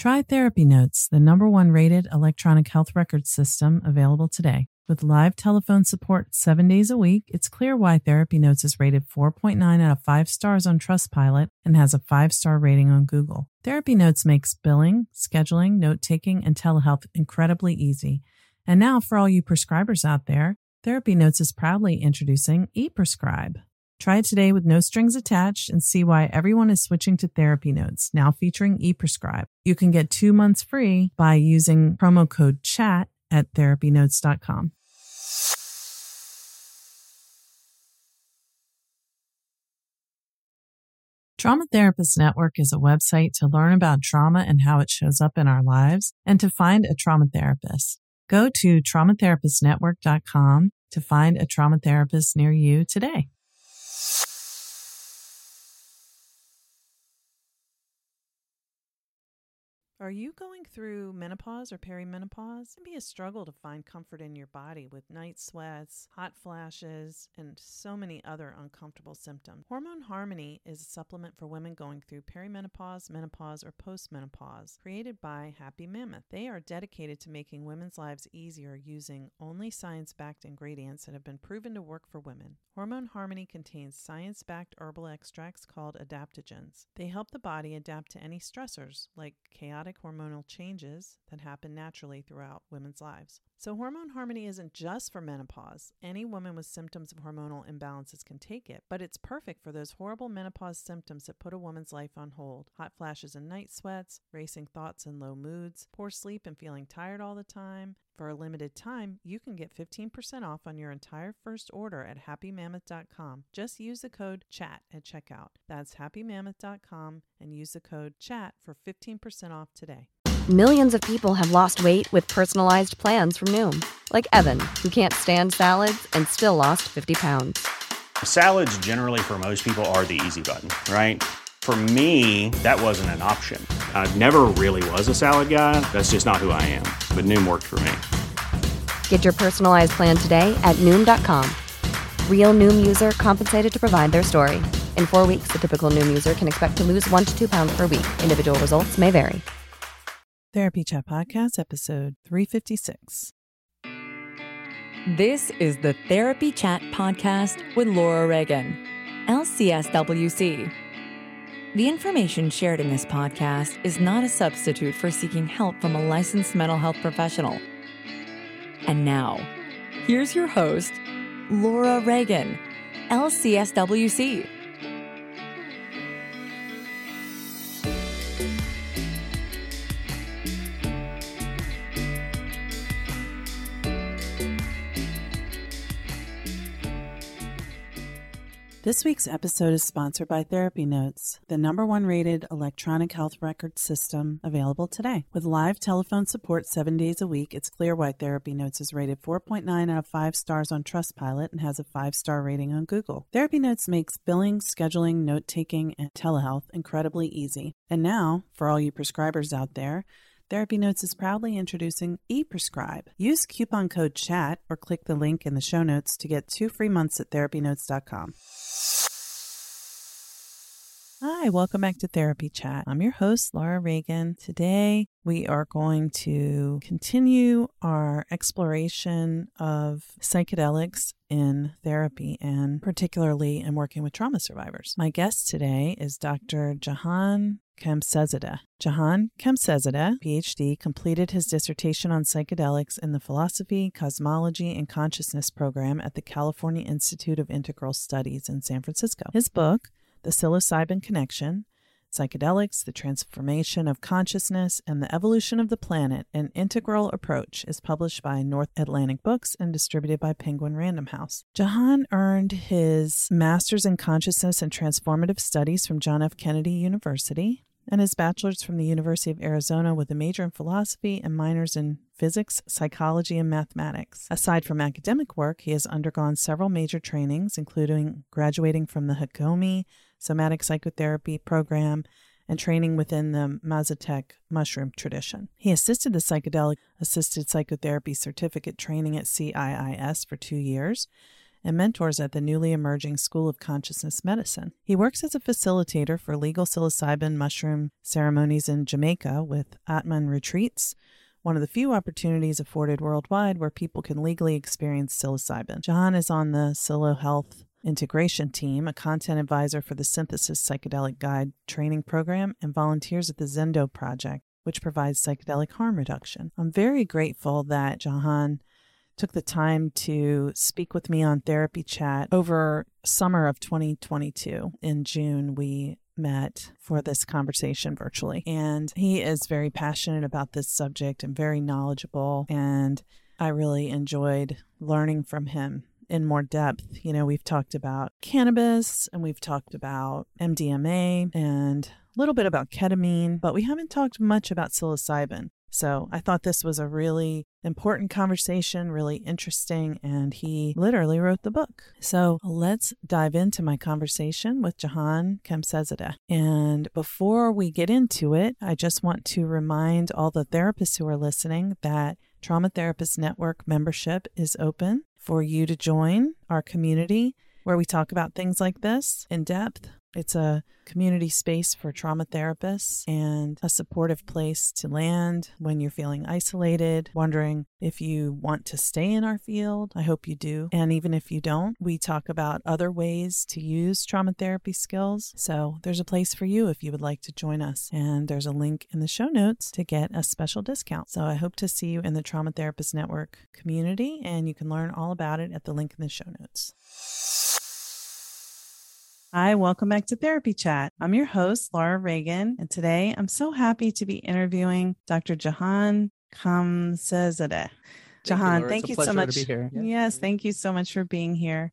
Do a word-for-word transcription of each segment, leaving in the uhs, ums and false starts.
Try Therapy Notes, the number one rated electronic health record system available today. With live telephone support seven days a week, it's clear why Therapy Notes is rated four point nine out of five stars on Trustpilot and has a five-star rating on Google. Therapy Notes makes billing, scheduling, note-taking, and telehealth incredibly easy. And now, for all you prescribers out there, Therapy Notes is proudly introducing ePrescribe. Try it today with no strings attached and see why everyone is switching to Therapy Notes, now featuring ePrescribe. You can get two months free by using promo code CHAT at therapy notes dot com. Trauma Therapist Network is a website to learn about trauma and how it shows up in our lives and to find a trauma therapist. Go to trauma therapist network dot com to find a trauma therapist near you today. Are you going through menopause or perimenopause? It can be a struggle to find comfort in your body with night sweats, hot flashes, and so many other uncomfortable symptoms. Hormone Harmony is a supplement for women going through perimenopause, menopause, or postmenopause, created by Happy Mammoth. They are dedicated to making women's lives easier using only science-backed ingredients that have been proven to work for women. Hormone Harmony contains science-backed herbal extracts called adaptogens. They help the body adapt to any stressors, like chaotic hormonal changes that happen naturally throughout women's lives. So Hormone Harmony isn't just for menopause. Any woman with symptoms of hormonal imbalances can take it, but it's perfect for those horrible menopause symptoms that put a woman's life on hold. Hot flashes and night sweats, racing thoughts and low moods, poor sleep and feeling tired all the time. For a limited time, you can get fifteen percent off on your entire first order at happy mammoth dot com. Just use the code CHAT at checkout. That's happy mammoth dot com and use the code CHAT for fifteen percent off today. Millions of people have lost weight with personalized plans from Noom. Like Evan, who can't stand salads and still lost fifty pounds. Salads generally for most people are the easy button, right? For me, that wasn't an option. I never really was a salad guy. That's just not who I am. But Noom worked for me. Get your personalized plan today at Noom dot com. Real Noom user compensated to provide their story. In four weeks, the typical Noom user can expect to lose one to two pounds per week. Individual results may vary. Therapy Chat Podcast, episode three fifty-six. This is the Therapy Chat Podcast with Laura Reagan, L C S W C. The information shared in this podcast is not a substitute for seeking help from a licensed mental health professional. And now, here's your host, Laura Reagan, L C S W C. This week's episode is sponsored by Therapy Notes, the number one rated electronic health record system available today. With live telephone support seven days a week, it's clear why Therapy Notes is rated four point nine out of five stars on Trustpilot and has a five-star rating on Google. Therapy Notes makes billing, scheduling, note-taking, and telehealth incredibly easy. And now, for all you prescribers out there, Therapy Notes is proudly introducing ePrescribe. Use coupon code CHAT or click the link in the show notes to get two free months at therapy notes dot com. Hi, welcome back to Therapy Chat. I'm your host, Laura Reagan. Today, we are going to continue our exploration of psychedelics in therapy and particularly in working with trauma survivors. My guest today is Doctor Jahan Kamsezadeh. Jahan Kamsezadeh, P H D, completed his dissertation on psychedelics in the Philosophy, Cosmology, and Consciousness program at the California Institute of Integral Studies in San Francisco. His book, The Psilocybin Connection, Psychedelics, the Transformation of Consciousness, and the Evolution of the Planet, an Integral Approach, is published by North Atlantic Books and distributed by Penguin Random House. Jahan earned his Master's in Consciousness and Transformative Studies from John F. Kennedy University and his bachelor's from the University of Arizona with a major in philosophy and minors in physics, psychology, and mathematics. Aside from academic work, he has undergone several major trainings, including graduating from the Hakomi Somatic Psychotherapy Program and training within the Mazatec mushroom tradition. He assisted the Psychedelic Assisted Psychotherapy Certificate training at C I I S for two years and mentors at the newly emerging School of Consciousness Medicine. He works as a facilitator for legal psilocybin mushroom ceremonies in Jamaica with Atman Retreats, one of the few opportunities afforded worldwide where people can legally experience psilocybin. Jahan is on the Psilo Health Integration Team, a content advisor for the Synthesis Psychedelic Guide training program, and volunteers at the Zendo Project, which provides psychedelic harm reduction. I'm very grateful that Jahan took the time to speak with me on Therapy Chat over summer of twenty twenty-two. In June, we met for this conversation virtually, and he is very passionate about this subject and very knowledgeable, and I really enjoyed learning from him in more depth. You know, we've talked about cannabis and we've talked about M D M A and a little bit about ketamine, but we haven't talked much about psilocybin. So I thought this was a really important conversation, really interesting, and he literally wrote the book. So let's dive into my conversation with Jahan Kemsezadeh. And before we get into it, I just want to remind all the therapists who are listening that Trauma Therapist Network membership is open for you to join our community where we talk about things like this in depth. It's a community space for trauma therapists and a supportive place to land when you're feeling isolated, wondering if you want to stay in our field. I hope you do. And even if you don't, we talk about other ways to use trauma therapy skills. So there's a place for you if you would like to join us. And there's a link in the show notes to get a special discount. So I hope to see you in the Trauma Therapist Network community, and you can learn all about it at the link in the show notes. Hi, welcome back to Therapy Chat. I'm your host, Laura Reagan, and today I'm so happy to be interviewing Doctor Jahan Kemsezadeh. Jahan, thank, thank you so much. To be here. Yeah. Yes, thank you so much for being here.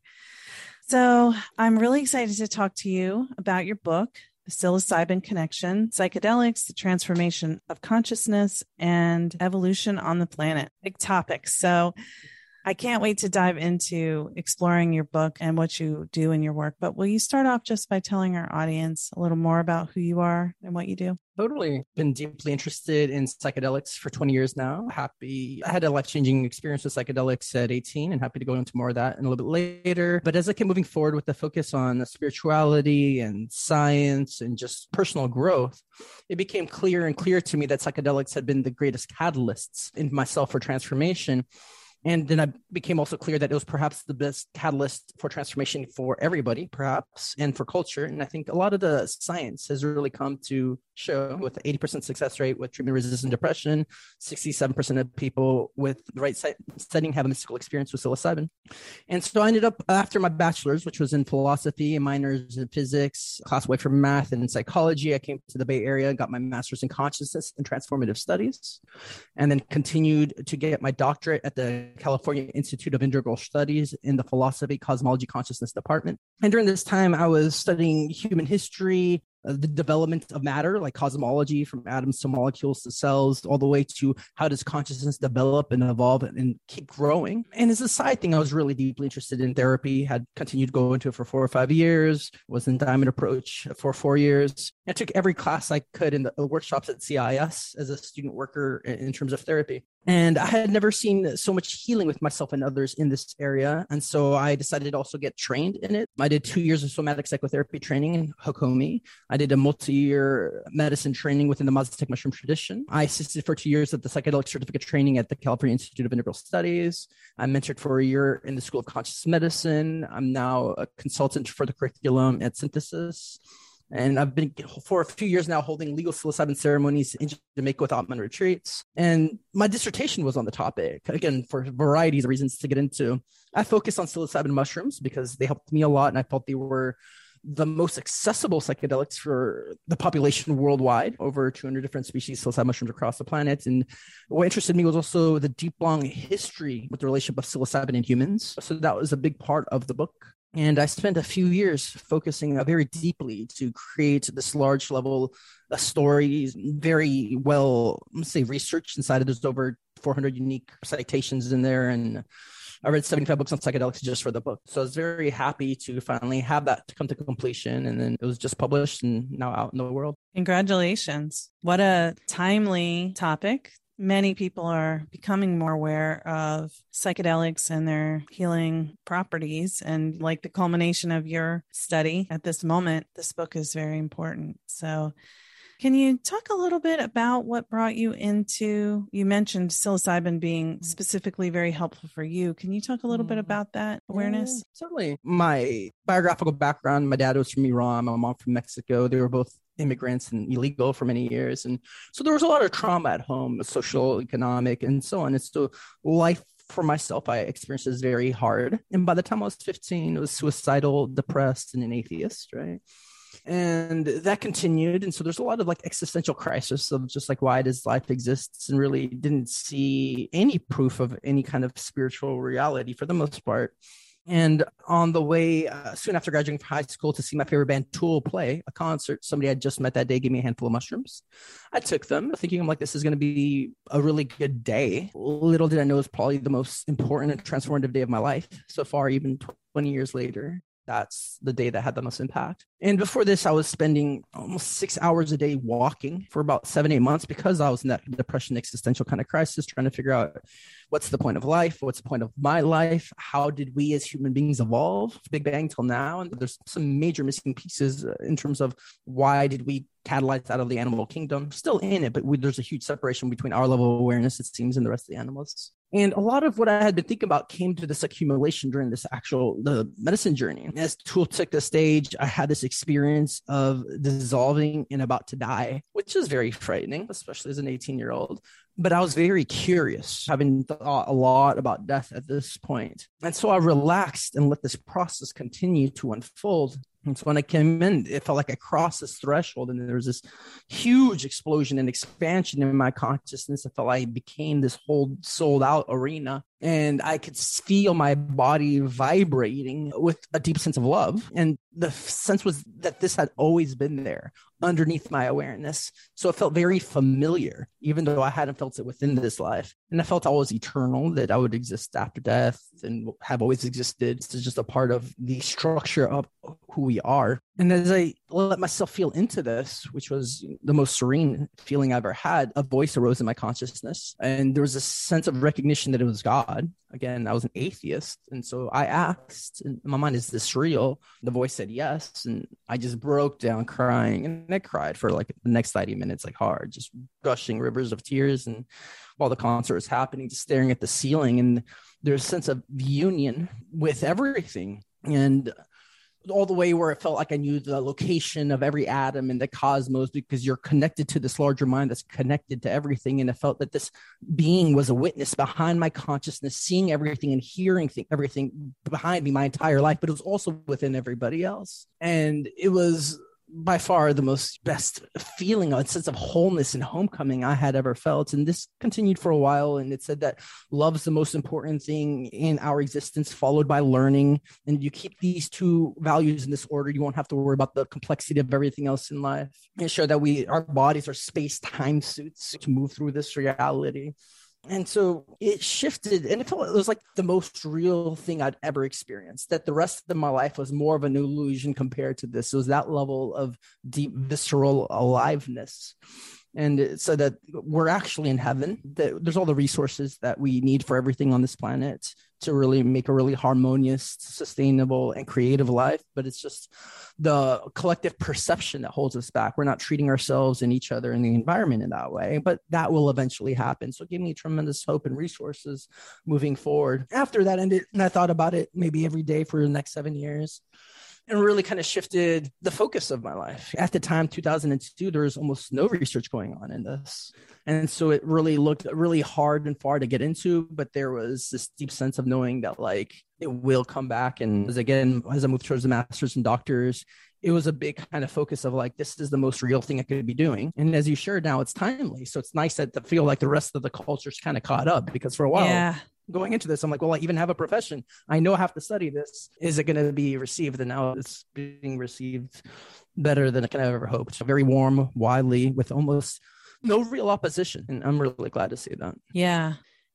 So I'm really excited to talk to you about your book, The Psilocybin Connection, Psychedelics, the Transformation of Consciousness, and Evolution on the Planet. Big topics. So I can't wait to dive into exploring your book and what you do in your work. But will you start off just by telling our audience a little more about who you are and what you do? Totally. Been deeply interested in psychedelics for twenty years now. Happy. I had a life-changing experience with psychedelics at eighteen and happy to go into more of that in a little bit later. But as I kept moving forward with the focus on spirituality and science and just personal growth, it became clear and clear to me that psychedelics had been the greatest catalysts in myself for transformation. And then it became also clear that it was perhaps the best catalyst for transformation for everybody, perhaps, and for culture. And I think a lot of the science has really come to show with eighty percent success rate with treatment-resistant depression, sixty-seven percent of people with the right setting have a mystical experience with psilocybin. And so I ended up, after my bachelor's, which was in philosophy and minors in physics, class away from math and psychology, I came to the Bay Area, got my master's in consciousness and transformative studies, and then continued to get my doctorate at the California Institute of Integral Studies in the Philosophy, Cosmology, Consciousness department. And during this time, I was studying human history, uh, the development of matter, like cosmology, from atoms to molecules to cells, all the way to how does consciousness develop and evolve and keep growing. And as a side thing, I was really deeply interested in therapy, had continued to go into it for four or five years, was in Diamond Approach for four years. I took every class I could in the workshops at C I S as a student worker in terms of therapy. And I had never seen so much healing with myself and others in this area. And so I decided to also get trained in it. I did two years of somatic psychotherapy training in Hakomi. I did a multi-year medicine training within the Mazatec mushroom tradition. I assisted for two years at the psychedelic certificate training at the California Institute of Integral Studies. I mentored for a year in the School of Conscious Medicine. I'm now a consultant for the curriculum at Synthesis. And I've been for a few years now holding legal psilocybin ceremonies in Jamaica with Atman Retreats. And my dissertation was on the topic, again, for varieties of reasons to get into. I focused on psilocybin mushrooms because they helped me a lot. And I felt they were the most accessible psychedelics for the population worldwide, over two hundred different species of psilocybin mushrooms across the planet. And what interested me was also the deep, long history with the relationship of psilocybin in humans. So that was a big part of the book. And I spent a few years focusing very deeply to create this large level of stories, very well, let's say, researched inside of. There's over four hundred unique citations in there. And I read seventy-five books on psychedelics just for the book. So I was very happy to finally have that to come to completion. And then it was just published and now out in the world. Congratulations. What a timely topic many people are becoming more aware of psychedelics and their healing properties. And like the culmination of your study at this moment, this book is very important. So can you talk a little bit about what brought you into, you mentioned psilocybin being specifically very helpful for you. Can you talk a little bit about that awareness? Yeah, certainly. My biographical background, my dad was from Iran, my mom from Mexico. They were both immigrants and illegal for many years. And so there was a lot of trauma at home, social, economic, and so on. And so life for myself, I experienced as very hard. And by the time I was fifteen, I was suicidal, depressed, and an atheist, right? And that continued. And so there's a lot of like existential crisis of just like, why does life exist? And really didn't see any proof of any kind of spiritual reality for the most part. And on the way, uh, soon after graduating from high school, to see my favorite band Tool play a concert, somebody I just met that day gave me a handful of mushrooms. I took them thinking I'm like, this is going to be a really good day. Little did I know it was probably the most important and transformative day of my life so far, even twenty years later. That's the day that had the most impact. And before this, I was spending almost six hours a day walking for about seven, eight months because I was in that depression, existential kind of crisis, trying to figure out what's the point of life? What's the point of my life? How did we as human beings evolve? Big Bang till now. And there's some major missing pieces in terms of why did we catalyze out of the animal kingdom? Still in it, but we, there's a huge separation between our level of awareness, it seems, and the rest of the animals. And a lot of what I had been thinking about came to this accumulation during this actual the medicine journey. As Tool took the stage, I had this experience of dissolving and about to die, which is very frightening, especially as an eighteen-year-old. But I was very curious, having thought a lot about death at this point. And so I relaxed and let this process continue to unfold. And so when I came in, it felt like I crossed this threshold and there was this huge explosion and expansion in my consciousness. I felt like I became this whole sold out arena. And I could feel my body vibrating with a deep sense of love. And the sense was that this had always been there underneath my awareness. So it felt very familiar, even though I hadn't felt it within this life. And I felt I was eternal, that I would exist after death and have always existed. It's just a part of the structure of who we are. And as I let myself feel into this, which was the most serene feeling I ever had, a voice arose in my consciousness. And there was a sense of recognition that it was God. Again, I was an atheist. And so I asked, in my mind, is this real? The voice said yes. And I just broke down crying. And I cried for like the next ninety minutes, like hard, just gushing rivers of tears. And while the concert was happening, just staring at the ceiling. And there's a sense of union with everything. And all the way where it felt like I knew the location of every atom in the cosmos, because you're connected to this larger mind that's connected to everything. And it felt that this being was a witness behind my consciousness, seeing everything and hearing th- everything behind me my entire life, but it was also within everybody else. And it was by far the most best feeling, a sense of wholeness and homecoming I had ever felt. And this continued for a while. And it said that love's the most important thing in our existence, followed by learning. And you keep these two values in this order, you won't have to worry about the complexity of everything else in life. And show that we, our bodies are space-time suits to move through this reality. And so it shifted, and it felt it was like the most real thing I'd ever experienced, that the rest of my life was more of an illusion compared to this. It was that level of deep, visceral aliveness. And it said that we're actually in heaven, that there's all the resources that we need for everything on this planet to really make a really harmonious, sustainable, and creative life. But it's just the collective perception that holds us back. We're not treating ourselves and each other and the environment in that way, but that will eventually happen. So it gave me tremendous hope and resources moving forward. After that ended, and I thought about it maybe every day for the next seven years. And really kind of shifted the focus of my life. At the time, two thousand two, there was almost no research going on in this. And so it really looked really hard and far to get into, but there was this deep sense of knowing that like it will come back. And as again, as I moved towards the masters and doctors, it was a big kind of focus of like, this is the most real thing I could be doing. And as you shared now, it's timely. So it's nice that to feel like the rest of the culture's kind of caught up, because for a while, yeah. Going into this, I'm like, well, I even have a profession. I know I have to study this. Is it going to be received? And now it's being received better than I could have ever hoped. So very warm, widely, with almost no real opposition. And I'm really glad to see that. Yeah.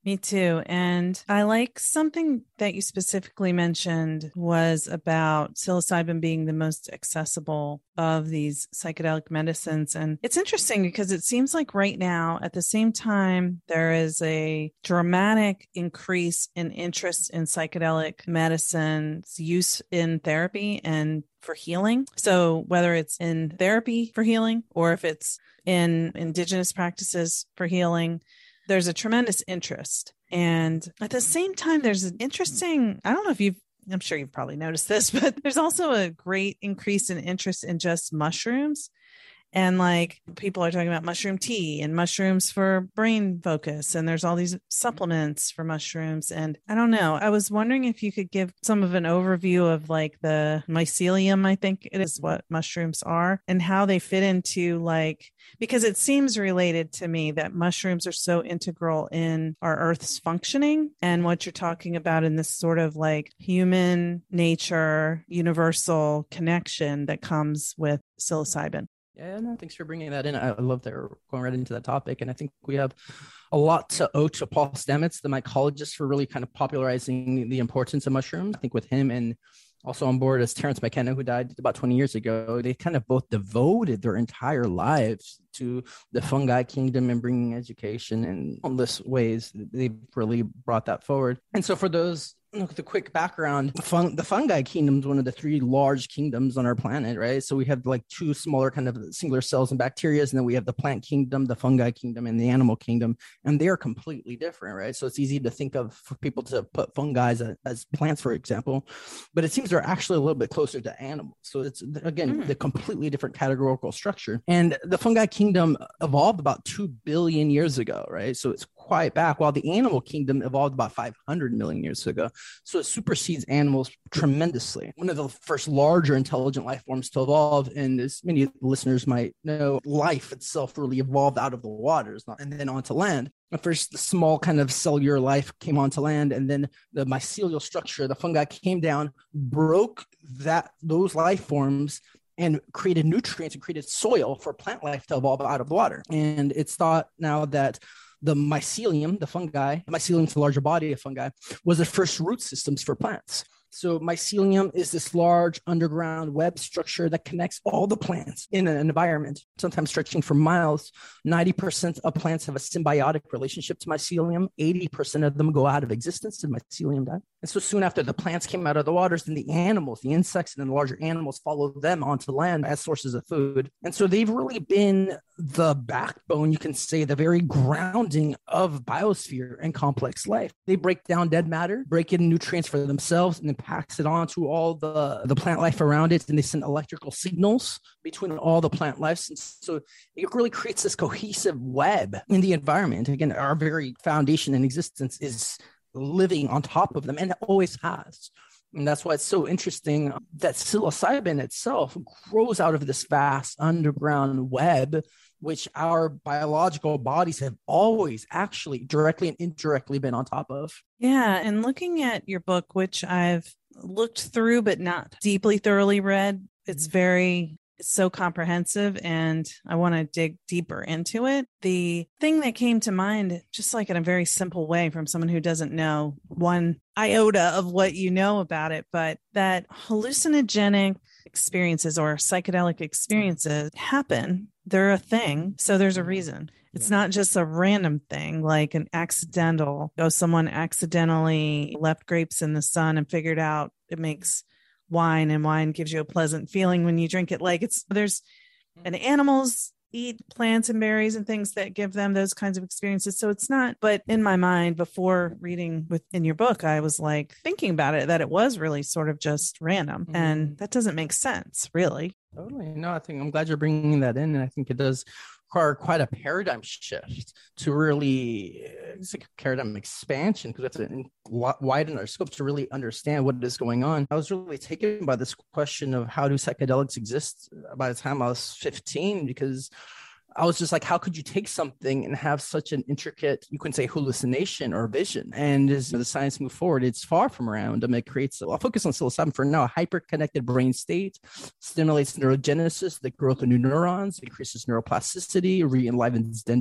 Me too. And I like something that you specifically mentioned was about psilocybin being the most accessible of these psychedelic medicines. And it's interesting because it seems like right now, at the same time, there is a dramatic increase in interest in psychedelic medicine's use in therapy and for healing. So whether it's in therapy for healing or if it's in indigenous practices for healing, there's a tremendous interest. And at the same time, there's an interesting, I don't know if you've, I'm sure you've probably noticed this, but there's also a great increase in interest in just mushrooms. And like people are talking about mushroom tea and mushrooms for brain focus. And there's all these supplements for mushrooms. And I don't know, I was wondering if you could give some of an overview of like the mycelium, I think it is what mushrooms are, and how they fit into like, because it seems related to me that mushrooms are so integral in our Earth's functioning and what you're talking about in this sort of like human nature, universal connection that comes with psilocybin. Yeah, no, thanks for bringing that in. I love that we're going right into that topic. And I think we have a lot to owe to Paul Stamets, the mycologist, for really kind of popularizing the importance of mushrooms. I think with him and also on board is Terence McKenna, who died about twenty years ago. They kind of both devoted their entire lives to the fungi kingdom and bringing education in countless ways. They've really brought that forward. And so for those, look, the quick background, fun, the fungi kingdom is one of the three large kingdoms on our planet, right? So we have like two smaller kind of singular cells and bacteria, and then we have the plant kingdom, the fungi kingdom, and the animal kingdom, and they are completely different, right? So it's easy to think of for people to put fungi as, as plants, for example, but it seems they're actually a little bit closer to animals. So it's, again, mm. the completely different categorical structure. And the fungi kingdom evolved about two billion years ago, right? So it's quite back, while the animal kingdom evolved about five hundred million years ago. So it supersedes animals tremendously. One of the first larger intelligent life forms to evolve, and as many listeners might know, life itself really evolved out of the waters and then onto land. At first, the small kind of cellular life came onto land, and then the mycelial structure, the fungi came down, broke that those life forms, and created nutrients and created soil for plant life to evolve out of the water. And it's thought now that the mycelium, the fungi, mycelium is the larger body of fungi, was the first root systems for plants. So mycelium is this large underground web structure that connects all the plants in an environment, sometimes stretching for miles. ninety percent of plants have a symbiotic relationship to mycelium. eighty percent of them go out of existence and mycelium die. And so soon after the plants came out of the waters, then the animals, the insects, and then the larger animals followed them onto land as sources of food. And so they've really been the backbone, you can say, the very grounding of biosphere and complex life. They break down dead matter, break in nutrients for themselves, and then pass it on to all the, the plant life around it. And they send electrical signals between all the plant lives. And so it really creates this cohesive web in the environment. Again, our very foundation and existence is living on top of them, and it always has. And that's why it's so interesting that psilocybin itself grows out of this vast underground web, which our biological bodies have always actually directly and indirectly been on top of. Yeah. And looking at your book, which I've looked through, but not deeply thoroughly read, it's very It's so comprehensive, and I want to dig deeper into it. The thing that came to mind, just like in a very simple way from someone who doesn't know one iota of what you know about it, but that hallucinogenic experiences or psychedelic experiences happen. They're a thing. So there's a reason. It's not just a random thing, like an accidental, oh, someone accidentally left grapes in the sun and figured out it makes wine, and wine gives you a pleasant feeling when you drink it. Like it's, there's, and animals eat plants and berries and things that give them those kinds of experiences. So it's not, but in my mind, before reading within your book, I was like thinking about it, that it was really sort of just random. Mm-hmm. And that doesn't make sense, really. Totally. No, I think I'm glad you're bringing that in. And I think it does require quite a paradigm shift to really, it's like a paradigm expansion, because we have to widen our scope to really understand what is going on. I was really taken by this question of how do psychedelics exist by the time I was fifteen, because I was just like, how could you take something and have such an intricate, you can say, hallucination or vision? And as the science moves forward, it's far from random. It creates, I'll focus on psilocybin for now, a hyper-connected brain state, stimulates neurogenesis, the growth of new neurons, increases neuroplasticity, re-enlivens dendrites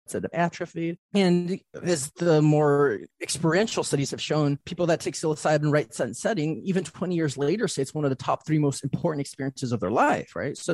that have atrophied. And as the more experiential studies have shown, people that take psilocybin right set and setting, even twenty years later, say it's one of the top three most important experiences of their life, right? So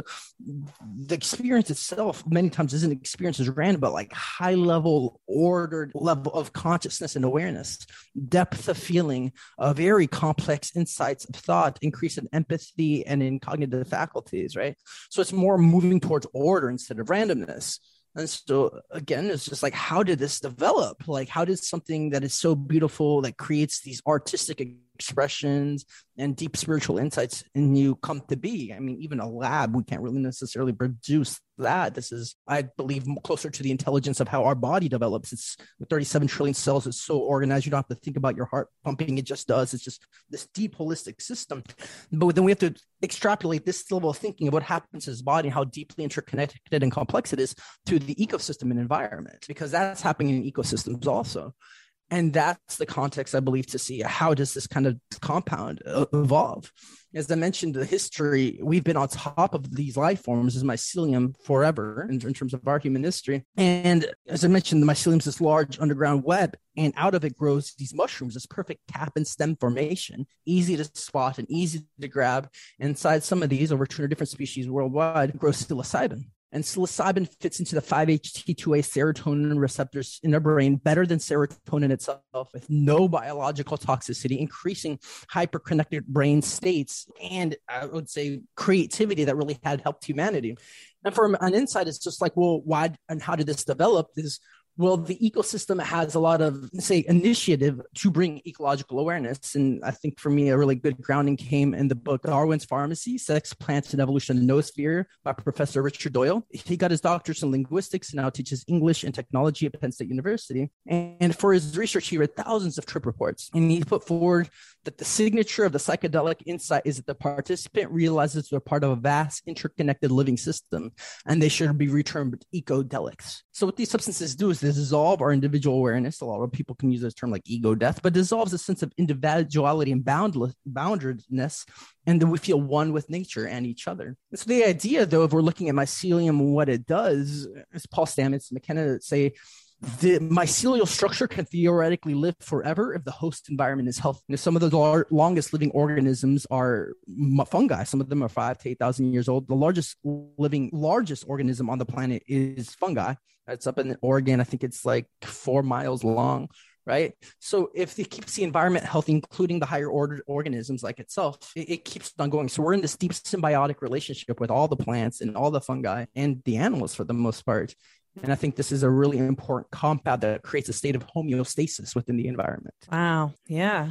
the experience itself many times isn't experienced as random, but like high level, ordered level of consciousness and awareness, depth of feeling, a very complex insights of thought, increase in empathy and in cognitive faculties, right? So it's more moving towards order instead of randomness. And so again, it's just like, how did this develop? Like, how did something that is so beautiful, that creates these artistic expressions and deep spiritual insights in you come to be? I mean, even a lab, we can't really necessarily produce that. This is, I believe, closer to the intelligence of how our body develops. It's with thirty-seven trillion cells. It's so organized. You don't have to think about your heart pumping. It just does. It's just this deep holistic system. But then we have to extrapolate this level of thinking of what happens to his body and how deeply interconnected and complex it is to the ecosystem and environment, because that's happening in ecosystems also. And that's the context, I believe, to see how does this kind of compound evolve. As I mentioned, the history, we've been on top of these life forms as mycelium forever in, in terms of our human history. And as I mentioned, the mycelium is this large underground web, and out of it grows these mushrooms, this perfect cap and stem formation, easy to spot and easy to grab. Inside some of these, over two hundred different species worldwide, grows psilocybin. And psilocybin fits into the five H T two A serotonin receptors in the brain better than serotonin itself, with no biological toxicity, increasing hyperconnected brain states, and I would say creativity that really had helped humanity. And from an insight, it's just like, well, why and how did this develop? This Well, the ecosystem has a lot of, say, initiative to bring ecological awareness. And I think for me, a really good grounding came in the book Darwin's Pharmacy, Sex, Plants, and Evolution in the Noosphere by Professor Richard Doyle. He got his doctorate in linguistics and now teaches English and technology at Penn State University. And for his research, he read thousands of trip reports. And he put forward that the signature of the psychedelic insight is that the participant realizes they're part of a vast, interconnected living system, and they should be termed ecodelics. So what these substances do is they dissolve our individual awareness. A lot of people can use this term like ego death, but dissolves a sense of individuality and boundless, boundedness, and then we feel one with nature and each other. And so the idea, though, if we're looking at mycelium, what it does, as Paul Stamets and McKenna say, the mycelial structure can theoretically live forever if the host environment is healthy. You know, some of the lar- longest living organisms are fungi. Some of them are five to eight thousand years old. The largest living, largest organism on the planet is fungi. It's up in Oregon. I think it's like four miles long, right? So if it keeps the environment healthy, including the higher order organisms like itself, it, it keeps on going. So we're in this deep symbiotic relationship with all the plants and all the fungi and the animals for the most part. And I think this is a really important compound that creates a state of homeostasis within the environment. Wow. Yeah.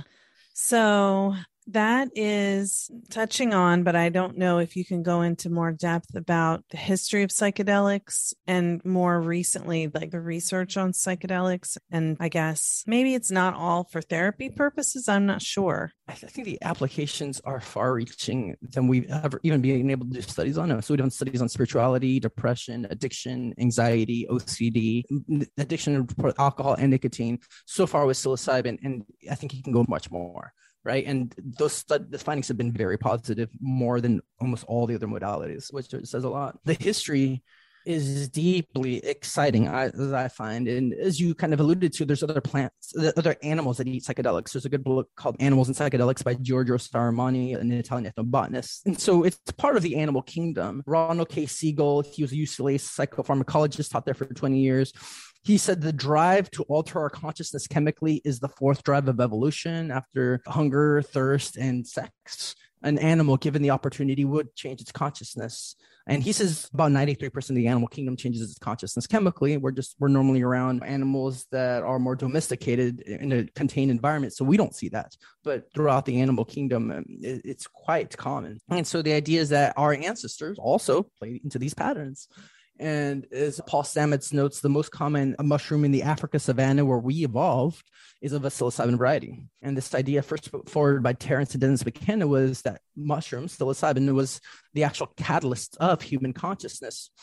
So that is touching on, but I don't know if you can go into more depth about the history of psychedelics and more recently, like the research on psychedelics. And I guess maybe it's not all for therapy purposes. I'm not sure. I think the applications are far reaching than we've ever even been able to do studies on. So we've done studies on spirituality, depression, addiction, anxiety, O C D, addiction to alcohol and nicotine. So far with psilocybin, and I think you can go much more. Right. And those stud- the findings have been very positive, more than almost all the other modalities, which says a lot. The history is deeply exciting, I, as I find. And as you kind of alluded to, there's other plants, other animals that eat psychedelics. There's a good book called Animals and Psychedelics by Giorgio Staramani, an Italian ethnobotanist. And so it's part of the animal kingdom. Ronald K. Siegel, he was a U C L A psychopharmacologist, taught there for twenty years. He said the drive to alter our consciousness chemically is the fourth drive of evolution after hunger, thirst, and sex. An animal, given the opportunity, would change its consciousness. And he says about ninety-three percent of the animal kingdom changes its consciousness chemically. We're just, we're normally around animals that are more domesticated in a contained environment. So we don't see that. But throughout the animal kingdom, it's quite common. And so the idea is that our ancestors also played into these patterns. And as Paul Stamets notes, the most common mushroom in the Africa savanna where we evolved is of a psilocybin variety. And this idea first put forward by Terence and Dennis McKenna was that mushrooms, psilocybin, was the actual catalyst of human consciousness.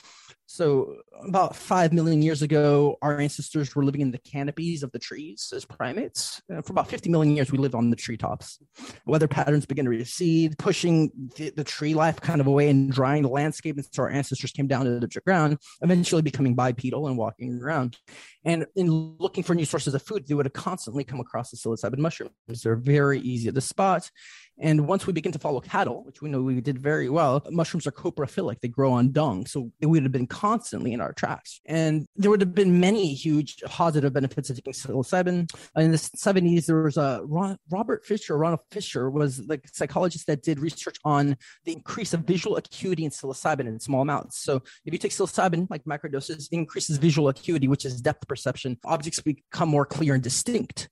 So about five million years ago, our ancestors were living in the canopies of the trees as primates. Uh, for about fifty million years, we lived on the treetops. Weather patterns began to recede, pushing the, the tree life kind of away and drying the landscape. And so our ancestors came down to the ground, eventually becoming bipedal and walking around. And in looking for new sources of food, they would have constantly come across the psilocybin mushrooms. They're very easy to spot. And once we begin to follow cattle, which we know we did very well, mushrooms are coprophilic. They grow on dung. So it would have been constantly in our tracks. And there would have been many huge positive benefits of taking psilocybin. In the seventies, there was a Ron, Robert Fisher, Ronald Fisher was the psychologist that did research on the increase of visual acuity in psilocybin in small amounts. So if you take psilocybin, like microdoses, it increases visual acuity, which is depth perception. Objects become more clear and distinct.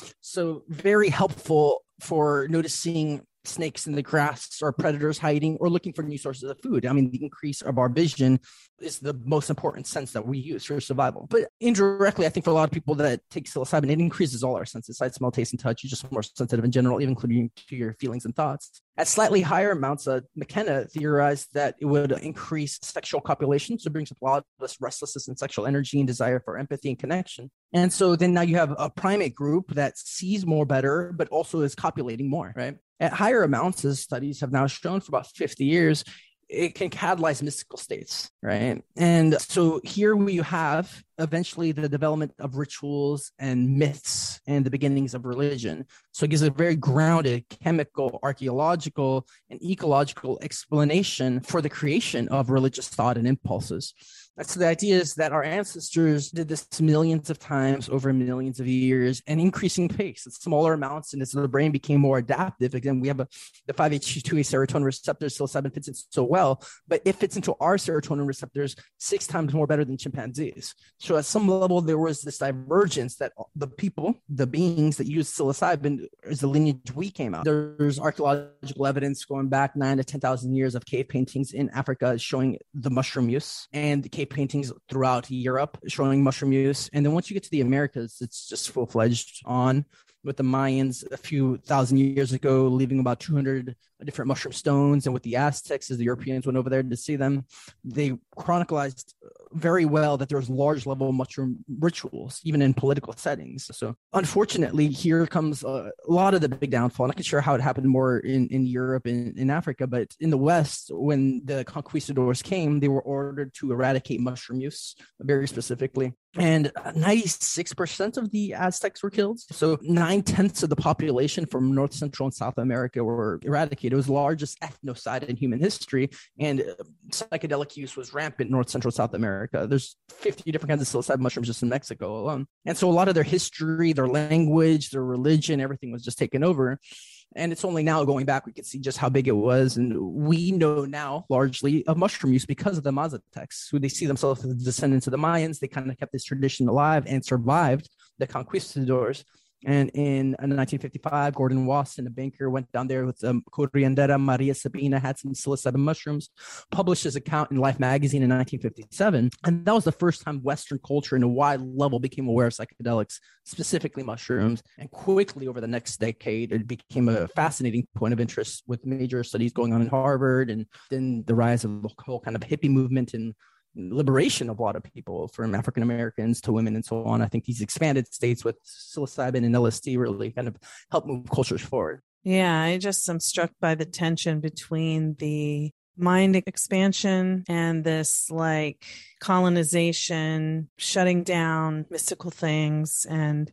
So very helpful for noticing snakes in the grass or predators hiding or looking for new sources of food. I mean, the increase of our vision is the most important sense that we use for survival. But indirectly, I think for a lot of people that take psilocybin, it increases all our senses, sight, smell, taste, and touch. You're just more sensitive in general, even including to your feelings and thoughts. At slightly higher amounts, uh, McKenna theorized that it would increase sexual copulation, so it brings up a lot of restlessness and sexual energy and desire for empathy and connection. And so then now you have a primate group that sees more better, but also is copulating more, right? At higher amounts, as studies have now shown for about fifty years, it can catalyze mystical states, right? And so here we have eventually the development of rituals and myths and the beginnings of religion. So it gives a very grounded chemical, archaeological, and ecological explanation for the creation of religious thought and impulses. So the idea is that our ancestors did this millions of times over millions of years and increasing pace at smaller amounts. And as the brain became more adaptive, again, we have a, the five H two A serotonin receptor, psilocybin fits in so well, but it fits into our serotonin receptors six times more better than chimpanzees. So at some level, there was this divergence that the people, the beings that use psilocybin is the lineage we came out. There's archaeological evidence going back nine to ten thousand years of cave paintings in Africa showing the mushroom use, and the cave paintings throughout Europe showing mushroom use. And then once you get to the Americas, it's just full-fledged on with the Mayans a few thousand years ago, leaving about two hundred different mushroom stones. And with the Aztecs, as the Europeans went over there to see them, they chronicalized very well that there was large level mushroom rituals, even in political settings. So unfortunately, here comes a, a lot of the big downfall. I'm not sure how it happened more in, in Europe and in Africa, but in the West, when the conquistadors came, they were ordered to eradicate mushroom use very specifically. And ninety-six percent of the Aztecs were killed. So nine tenths of the population from North, Central, and South America were eradicated. It was the largest ethnocide in human history. And psychedelic use was rampant in North, Central, South America. There's fifty different kinds of psilocybin mushrooms just in Mexico alone. And so a lot of their history, their language, their religion, everything was just taken over. And it's only now going back, we can see just how big it was. And we know now largely of mushroom use because of the Mazatecs, who they see themselves as the descendants of the Mayans. They kind of kept this tradition alive and survived the conquistadors. And in, in nineteen fifty-five, Gordon Wasson, a banker, went down there with um, Curriendera Maria Sabina, had some psilocybin mushrooms, published his account in Life magazine in nineteen fifty-seven. And that was the first time Western culture in a wide level became aware of psychedelics, specifically mushrooms. And quickly over the next decade, it became a fascinating point of interest with major studies going on in Harvard, and then the rise of the whole kind of hippie movement and liberation of a lot of people, from African Americans to women and so on. I think these expanded states with psilocybin and L S D really kind of help move cultures forward. Yeah, I just am struck by the tension between the mind expansion and this like colonization, shutting down mystical things and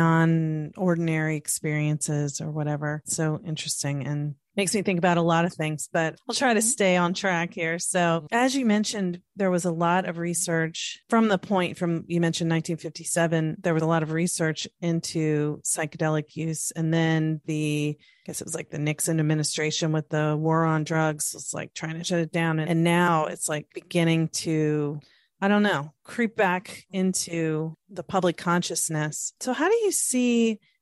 non-ordinary experiences or whatever. So interesting and makes me think about a lot of things, but I'll try to stay on track here. So as you mentioned, there was a lot of research from the point from, you mentioned nineteen fifty-seven, there was a lot of research into psychedelic use. And then the, I guess it was like the Nixon administration with the war on drugs was like trying to shut it down. And now it's like beginning to, I don't know, creep back into the public consciousness. So how do you see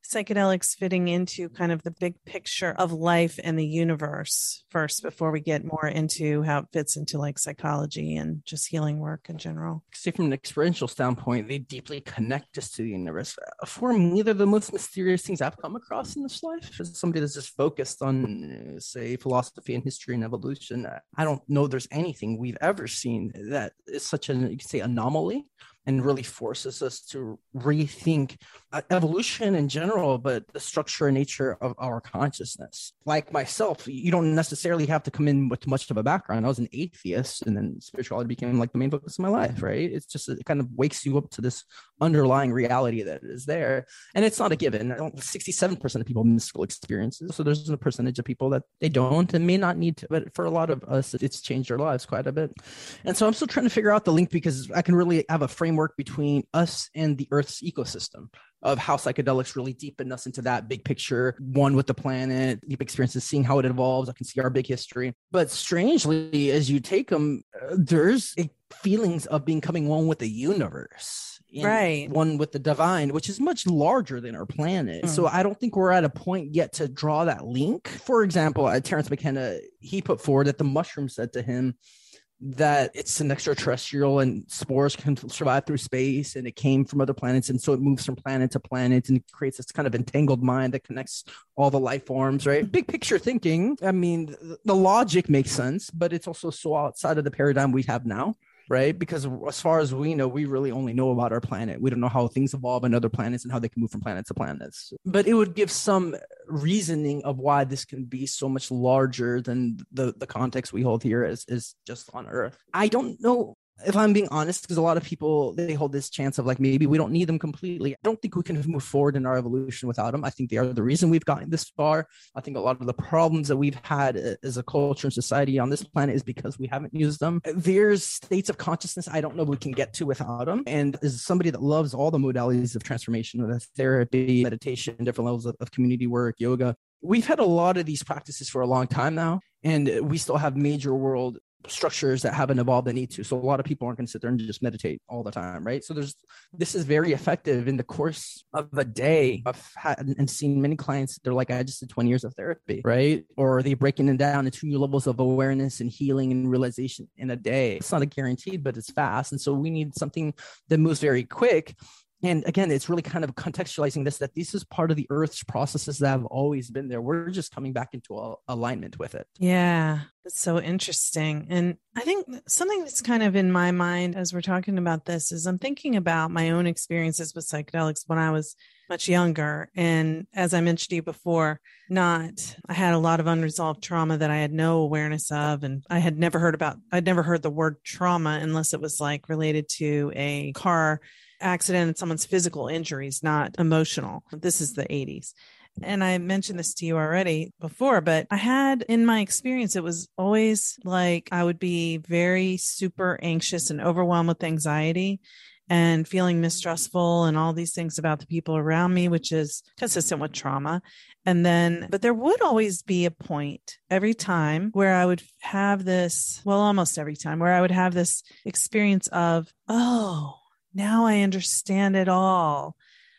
psychedelics fitting into kind of the big picture of life and the universe first before we get more into how it fits into like psychology and just healing work in general? Say from an experiential standpoint, they deeply connect us to the universe. For me, they're the most mysterious things I've come across in this life. As somebody that's just focused on, say, philosophy and history and evolution, I don't know there's anything we've ever seen that is such an, you could say, anomaly, and really forces us to rethink uh, evolution in general, but the structure and nature of our consciousness. Like myself, you don't necessarily have to come in with much of a background. I was an atheist, and then spirituality became like the main focus of my life, right? It's just, it kind of wakes you up to this underlying reality that is there. And it's not a given. I don't, sixty-seven percent of people have mystical experiences. So there's a percentage of people that they don't and may not need to, but for a lot of us, it's changed our lives quite a bit. And so I'm still trying to figure out the link, because I can really have a frame work between us and the Earth's ecosystem of how psychedelics really deepen us into that big picture, one with the planet, deep experiences, seeing how it evolves. I can see our big history. But strangely, as you take them, there's a feelings of becoming one with the universe, right? One with the divine, which is much larger than our planet. Mm. So I don't think we're at a point yet to draw that link. For example, uh, Terence McKenna, he put forward that the mushroom said to him that it's an extraterrestrial and spores can survive through space, and it came from other planets, and so it moves from planet to planet and it creates this kind of entangled mind that connects all the life forms, right? Big picture thinking. I mean, the logic makes sense, but it's also so outside of the paradigm we have now, right? Because as far as we know, we really only know about our planet. We don't know how things evolve on other planets and how they can move from planet to planets. But it would give some reasoning of why this can be so much larger than the, the context we hold here as is just on Earth. I don't know if I'm being honest, because a lot of people, they hold this chance of like, maybe we don't need them completely. I don't think we can move forward in our evolution without them. I think they are the reason we've gotten this far. I think a lot of the problems that we've had as a culture and society on this planet is because we haven't used them. There's states of consciousness I don't know we can get to without them. And as somebody that loves all the modalities of transformation, whether therapy, meditation, different levels of, of community work, yoga, we've had a lot of these practices for a long time now, and we still have major world structures that haven't evolved that need to. So a lot of people aren't going to sit there and just meditate all the time, right? So there's, this is very effective in the course of a day. I've had and seen many clients, they're like, I just did twenty years of therapy, right? Or they breaking it down into new levels of awareness and healing and realization in a day. It's not a guaranteed, but it's fast. And so we need something that moves very quick. And again, it's really kind of contextualizing this, that this is part of the Earth's processes that have always been there. We're just coming back into a, alignment with it. Yeah, that's so interesting. And I think something that's kind of in my mind as we're talking about this is I'm thinking about my own experiences with psychedelics when I was much younger. And as I mentioned to you before, not, I had a lot of unresolved trauma that I had no awareness of. And I had never heard about, I'd never heard the word trauma unless it was like related to a car accident and someone's physical injuries, not emotional. This is the eighties. And I mentioned this to you already before, but I had in my experience, it was always like I would be very super anxious and overwhelmed with anxiety and feeling mistrustful and all these things about the people around me, which is consistent with trauma. And then, but there would always be a point every time where I would have this, well, almost every time where I would have this experience of, oh, now I understand it all.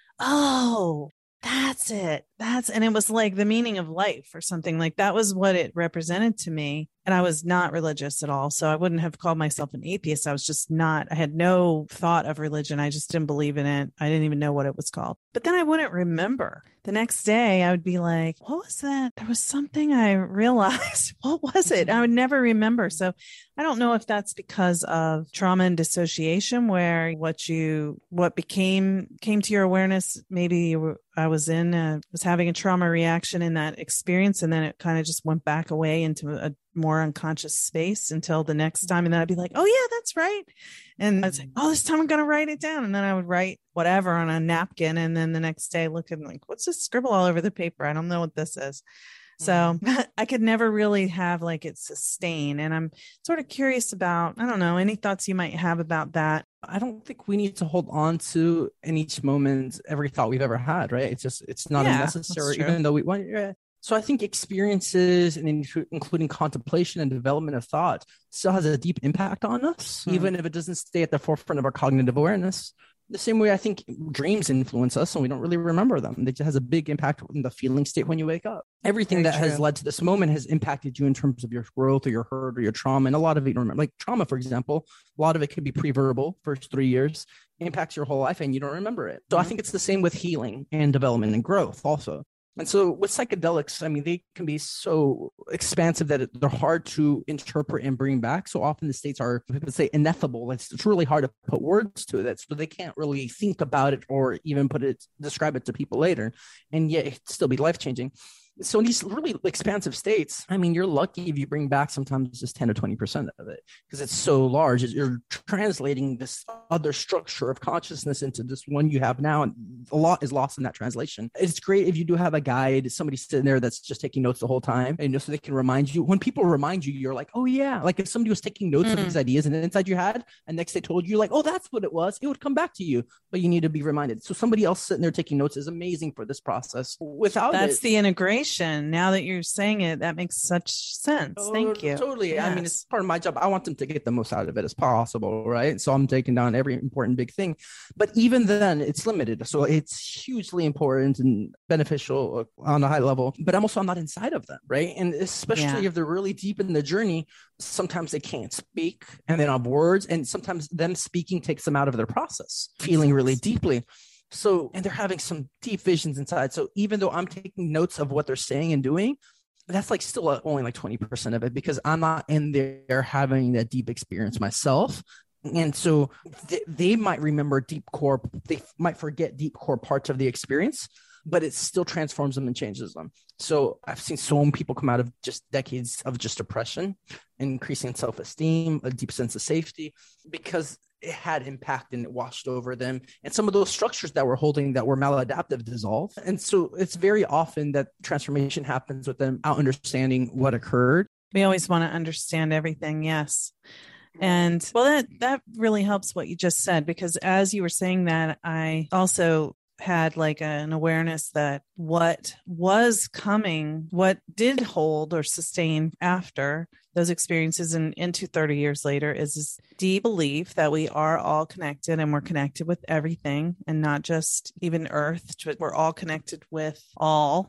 Oh, that's it. That's, and it was like the meaning of life or something. Like that was what it represented to me. And I was not religious at all. So I wouldn't have called myself an atheist. I was just not, I had no thought of religion. I just didn't believe in it. I didn't even know what it was called. But then I wouldn't remember. The next day I would be like, what was that? There was something I realized. What was it? I would never remember. So I don't know if that's because of trauma and dissociation, where what you, what became, came to your awareness, maybe you were, I was in, a, was having a trauma reaction in that experience. And then it kind of just went back away into a more unconscious space until the next time. And then I'd be like, oh yeah, that's right. And I was like, oh, this time I'm going to write it down. And then I would write whatever on a napkin. And then the next day look and like, what's this scribble all over the paper? I don't know what this is. So I could never really have like it sustain. And I'm sort of curious about, I don't know, any thoughts you might have about that. I don't think we need to hold on to in each moment every thought we've ever had, right? It's just, it's not yeah, unnecessary, even though we want, yeah. So I think experiences and including contemplation and development of thought still has a deep impact on us, hmm. even if it doesn't stay at the forefront of our cognitive awareness. The same way I think dreams influence us and we don't really remember them. It has a big impact on the feeling state when you wake up. Everything Very that true. has led to this moment has impacted you in terms of your growth or your hurt or your trauma. And a lot of it you don't remember. Like trauma, for example, a lot of it could be pre-verbal, first three years, impacts your whole life and you don't remember it. So mm-hmm. I think it's the same with healing and development and growth also. And so with psychedelics, I mean, they can be so expansive that they're hard to interpret and bring back. So often the states are, people say, ineffable. It's, it's really hard to put words to it. So they can't really think about it or even put it, describe it to people later. And yet it'd still be life-changing. So in these really expansive states, I mean, you're lucky if you bring back sometimes just ten to twenty percent of it because it's so large. You're translating this other structure of consciousness into this one you have now. And a lot is lost in that translation. It's great if you do have a guide, somebody sitting there that's just taking notes the whole time, and you know, so they can remind you. When people remind you, you're like, oh yeah. Like if somebody was taking notes mm-hmm. of these ideas and then inside your head, and next they told you like, oh, that's what it was. It would come back to you, but you need to be reminded. So somebody else sitting there taking notes is amazing for this process. Without that's it, the integration. Now that you're saying it, that makes such sense. Oh, Thank you. Totally. Yes. I mean, it's part of my job. I want them to get the most out of it as possible, right? So I'm taking down every important big thing. But even then, it's limited. So it's hugely important and beneficial on a high level. But I'm also I'm not inside of them, right? And especially yeah. if they're really deep in the journey, sometimes they can't speak and they don't have words. And sometimes them speaking takes them out of their process, feeling really deeply. So, and they're having some deep visions inside. So even though I'm taking notes of what they're saying and doing, that's like still only like twenty percent of it because I'm not in there having that deep experience myself. And so th- they might remember deep core, they might forget deep core parts of the experience, but it still transforms them and changes them. So I've seen so many people come out of just decades of just depression, increasing self-esteem, a deep sense of safety, because it had impact and it washed over them. And some of those structures that we're holding that were maladaptive dissolve. And so it's very often that transformation happens with them out understanding what occurred. We always want to understand everything. Yes. And well, that, that really helps what you just said, because as you were saying that, I also had like an awareness that what was coming, what did hold or sustain after those experiences and into thirty years later is this deep belief that we are all connected and we're connected with everything and not just even Earth, but we're all connected with all.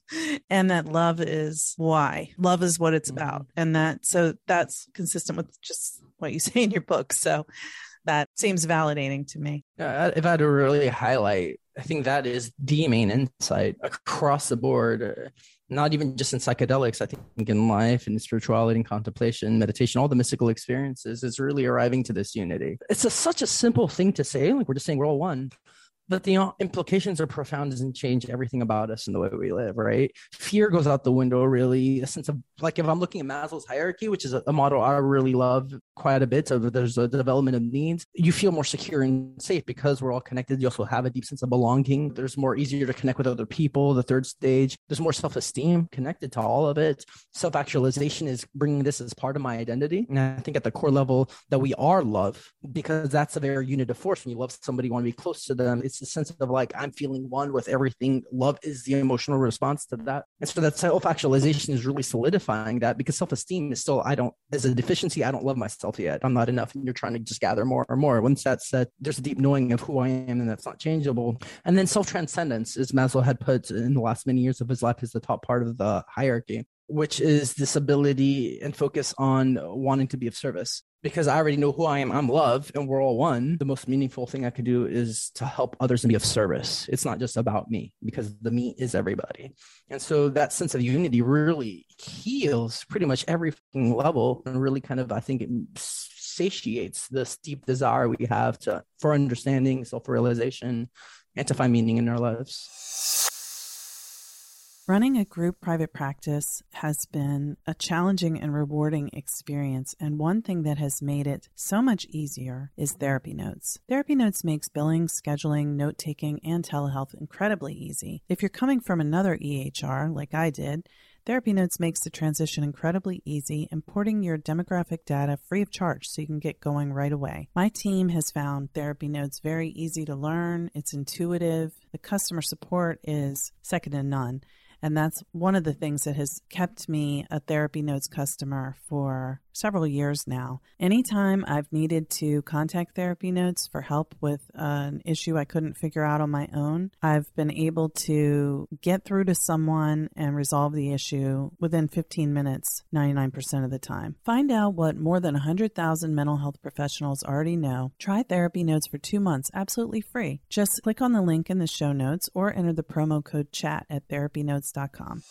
And that love is why. Love is what it's about. And that, so that's consistent with just what you say in your book. So that seems validating to me. Uh, if I had to really highlight, I think that is the main insight across the board, uh, not even just in psychedelics. I think in life and spirituality and contemplation, meditation, all the mystical experiences is really arriving to this unity. It's a, such a simple thing to say, like we're just saying we're all one. But the implications are profound and change everything about us and the way we live, right? Fear goes out the window, really. A sense of, like, if I'm looking at Maslow's hierarchy, which is a, a model I really love quite a bit. So there's a development of needs. You feel more secure and safe because we're all connected. You also have a deep sense of belonging. There's more easier to connect with other people. The third stage, there's more self-esteem connected to all of it. Self-actualization is bringing this as part of my identity. And I think at the core level that we are love, because that's a very unitive force. When you love somebody, you want to be close to them. It's the sense of like, I'm feeling one with everything. Love is the emotional response to that. And so that self-actualization is really solidifying that, because self-esteem is still, I don't, as a deficiency, I don't love myself yet. I'm not enough. And you're trying to just gather more or more. Once that's said, there's a deep knowing of who I am, and that's not changeable. And then self-transcendence, as Maslow had put in the last many years of his life, is the top part of the hierarchy, which is this ability and focus on wanting to be of service. Because I already know who I am. I'm love, and we're all one. The most meaningful thing I could do is to help others and be of service. It's not just about me, because the me is everybody. And so that sense of unity really heals pretty much every level, and really kind of, I think it satiates this deep desire we have to for understanding, self-realization, and to find meaning in our lives. Running a group private practice has been a challenging and rewarding experience, and one thing that has made it so much easier is Therapy Notes. Therapy Notes makes billing, scheduling, note-taking, and telehealth incredibly easy. If you're coming from another E H R, like I did, Therapy Notes makes the transition incredibly easy, importing your demographic data free of charge so you can get going right away. My team has found Therapy Notes very easy to learn. It's intuitive. The customer support is second to none. And that's one of the things that has kept me a Therapy Notes customer for several years now. Anytime I've needed to contact Therapy Notes for help with an issue I couldn't figure out on my own, I've been able to get through to someone and resolve the issue within fifteen minutes, ninety-nine percent of the time. Find out what more than one hundred thousand mental health professionals already know. Try Therapy Notes for two months absolutely free. Just click on the link in the show notes or enter the promo code CHAT at therapy notes dot com.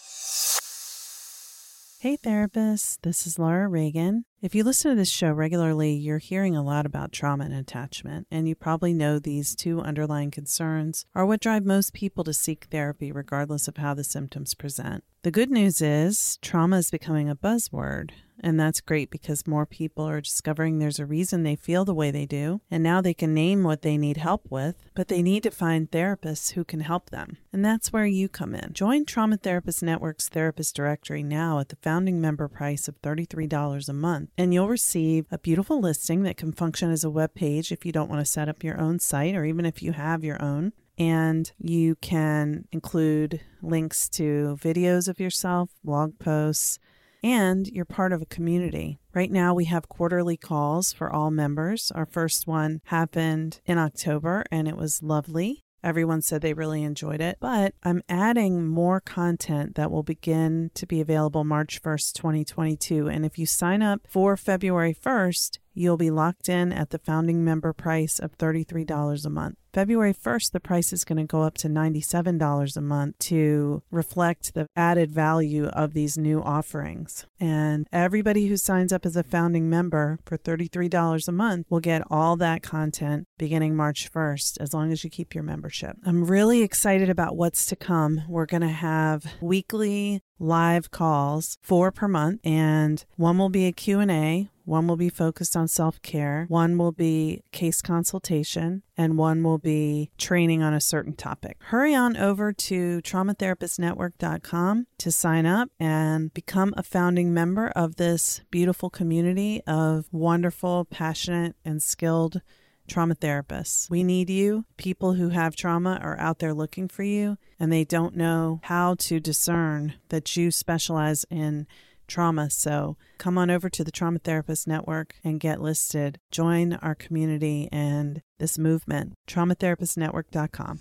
Hey therapists, this is Laura Reagan. If you listen to this show regularly, you're hearing a lot about trauma and attachment, and you probably know these two underlying concerns are what drive most people to seek therapy regardless of how the symptoms present. The good news is trauma is becoming a buzzword, and that's great because more people are discovering there's a reason they feel the way they do, and now they can name what they need help with, but they need to find therapists who can help them. And that's where you come in. Join Trauma Therapist Network's therapist directory now at the founding member price of thirty-three dollars a month, and you'll receive a beautiful listing that can function as a web page if you don't want to set up your own site, or even if you have your own. And you can include links to videos of yourself, blog posts, and you're part of a community. Right now, we have quarterly calls for all members. Our first one happened in October, and it was lovely. Everyone said they really enjoyed it, but I'm adding more content that will begin to be available March first, twenty twenty-two. And if you sign up for February first, you'll be locked in at the founding member price of thirty-three dollars a month. February first, the price is going to go up to ninety-seven dollars a month to reflect the added value of these new offerings. And everybody who signs up as a founding member for thirty-three dollars a month will get all that content beginning March first, as long as you keep your membership. I'm really excited about what's to come. We're going to have weekly live calls, four per month, and one will be a Q and A. One will be focused on self-care, one will be case consultation, and one will be training on a certain topic. Hurry on over to trauma therapist network dot com to sign up and become a founding member of this beautiful community of wonderful, passionate, and skilled trauma therapists. We need you. People who have trauma are out there looking for you, and they don't know how to discern that you specialize in trauma. So come on over to the Trauma Therapist Network and get listed. Join our community and this movement. trauma therapist network dot com.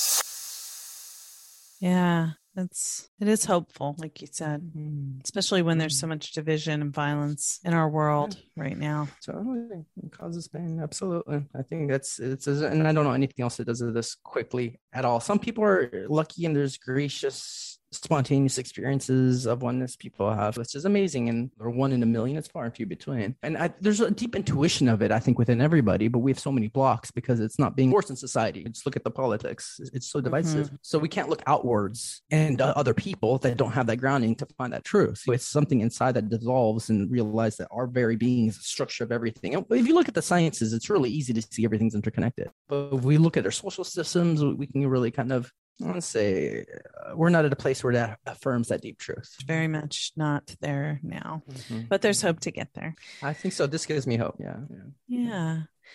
Yeah, it's it is hopeful, like you said, especially when there's so much division and violence in our world right now. Totally, it causes pain. Absolutely, I think that's it's, and I don't know anything else that does this quickly at all. Some people are lucky, and there's gracious, spontaneous experiences of oneness people have, which is amazing, and they're one in a million. It's far and few between. And I, there's a deep intuition of it, I think, within everybody, but we have so many blocks because it's not being forced in society. Just look at the politics. It's so divisive. Mm-hmm. So we can't look outwards and uh, other people that don't have that grounding to find that truth. So it's something inside that dissolves and realize that our very being is the structure of everything. And if you look at the sciences, it's really easy to see everything's interconnected. But if we look at our social systems, we can really kind of, I want to say, uh, we're not at a place where that affirms that deep truth. Very much not there now, mm-hmm. but there's hope to get there. I think so. This gives me hope. Yeah. Yeah. Yeah.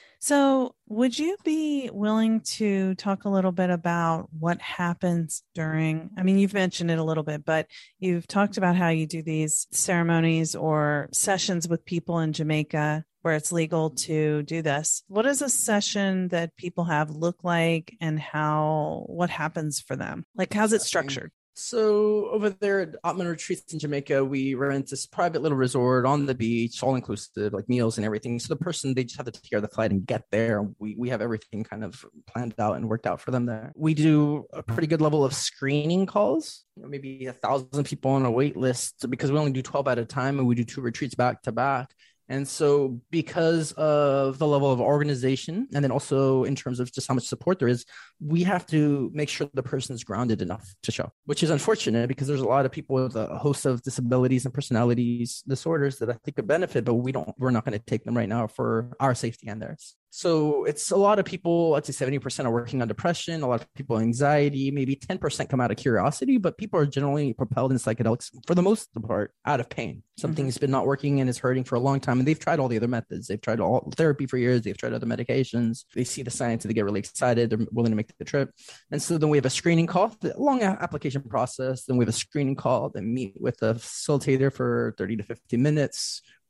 So would you be willing to talk a little bit about what happens during, I mean, you've mentioned it a little bit, but you've talked about how you do these ceremonies or sessions with people in Jamaica where it's legal to do this. What does a session that people have look like, and how, what happens for them? Like, how's it structured? So over there at Ottman Retreats in Jamaica, we rent this private little resort on the beach, all inclusive, like meals and everything. So the person, they just have to take care of the flight and get there. We we have everything kind of planned out and worked out for them there. We do a pretty good level of screening calls, you know, maybe a thousand people on a wait list, because we only do twelve at a time, and we do two retreats back to back. And so because of the level of organization, and then also in terms of just how much support there is, we have to make sure the person is grounded enough to show, which is unfortunate because there's a lot of people with a host of disabilities and personalities disorders that I think could benefit, but we don't, we're not going to take them right now for our safety and theirs. So it's a lot of people, I'd say seventy percent are working on depression, a lot of people anxiety, maybe ten percent come out of curiosity, but people are generally propelled in psychedelics for the most part out of pain. Something's mm-hmm. been not working and is hurting for a long time. And they've tried all the other methods. They've tried all therapy for years. They've tried other medications. They see the science and they get really excited. They're willing to make the trip. And so then we have a screening call, a long application process. Then we have a screening call, then meet with a facilitator for thirty to fifty minutes.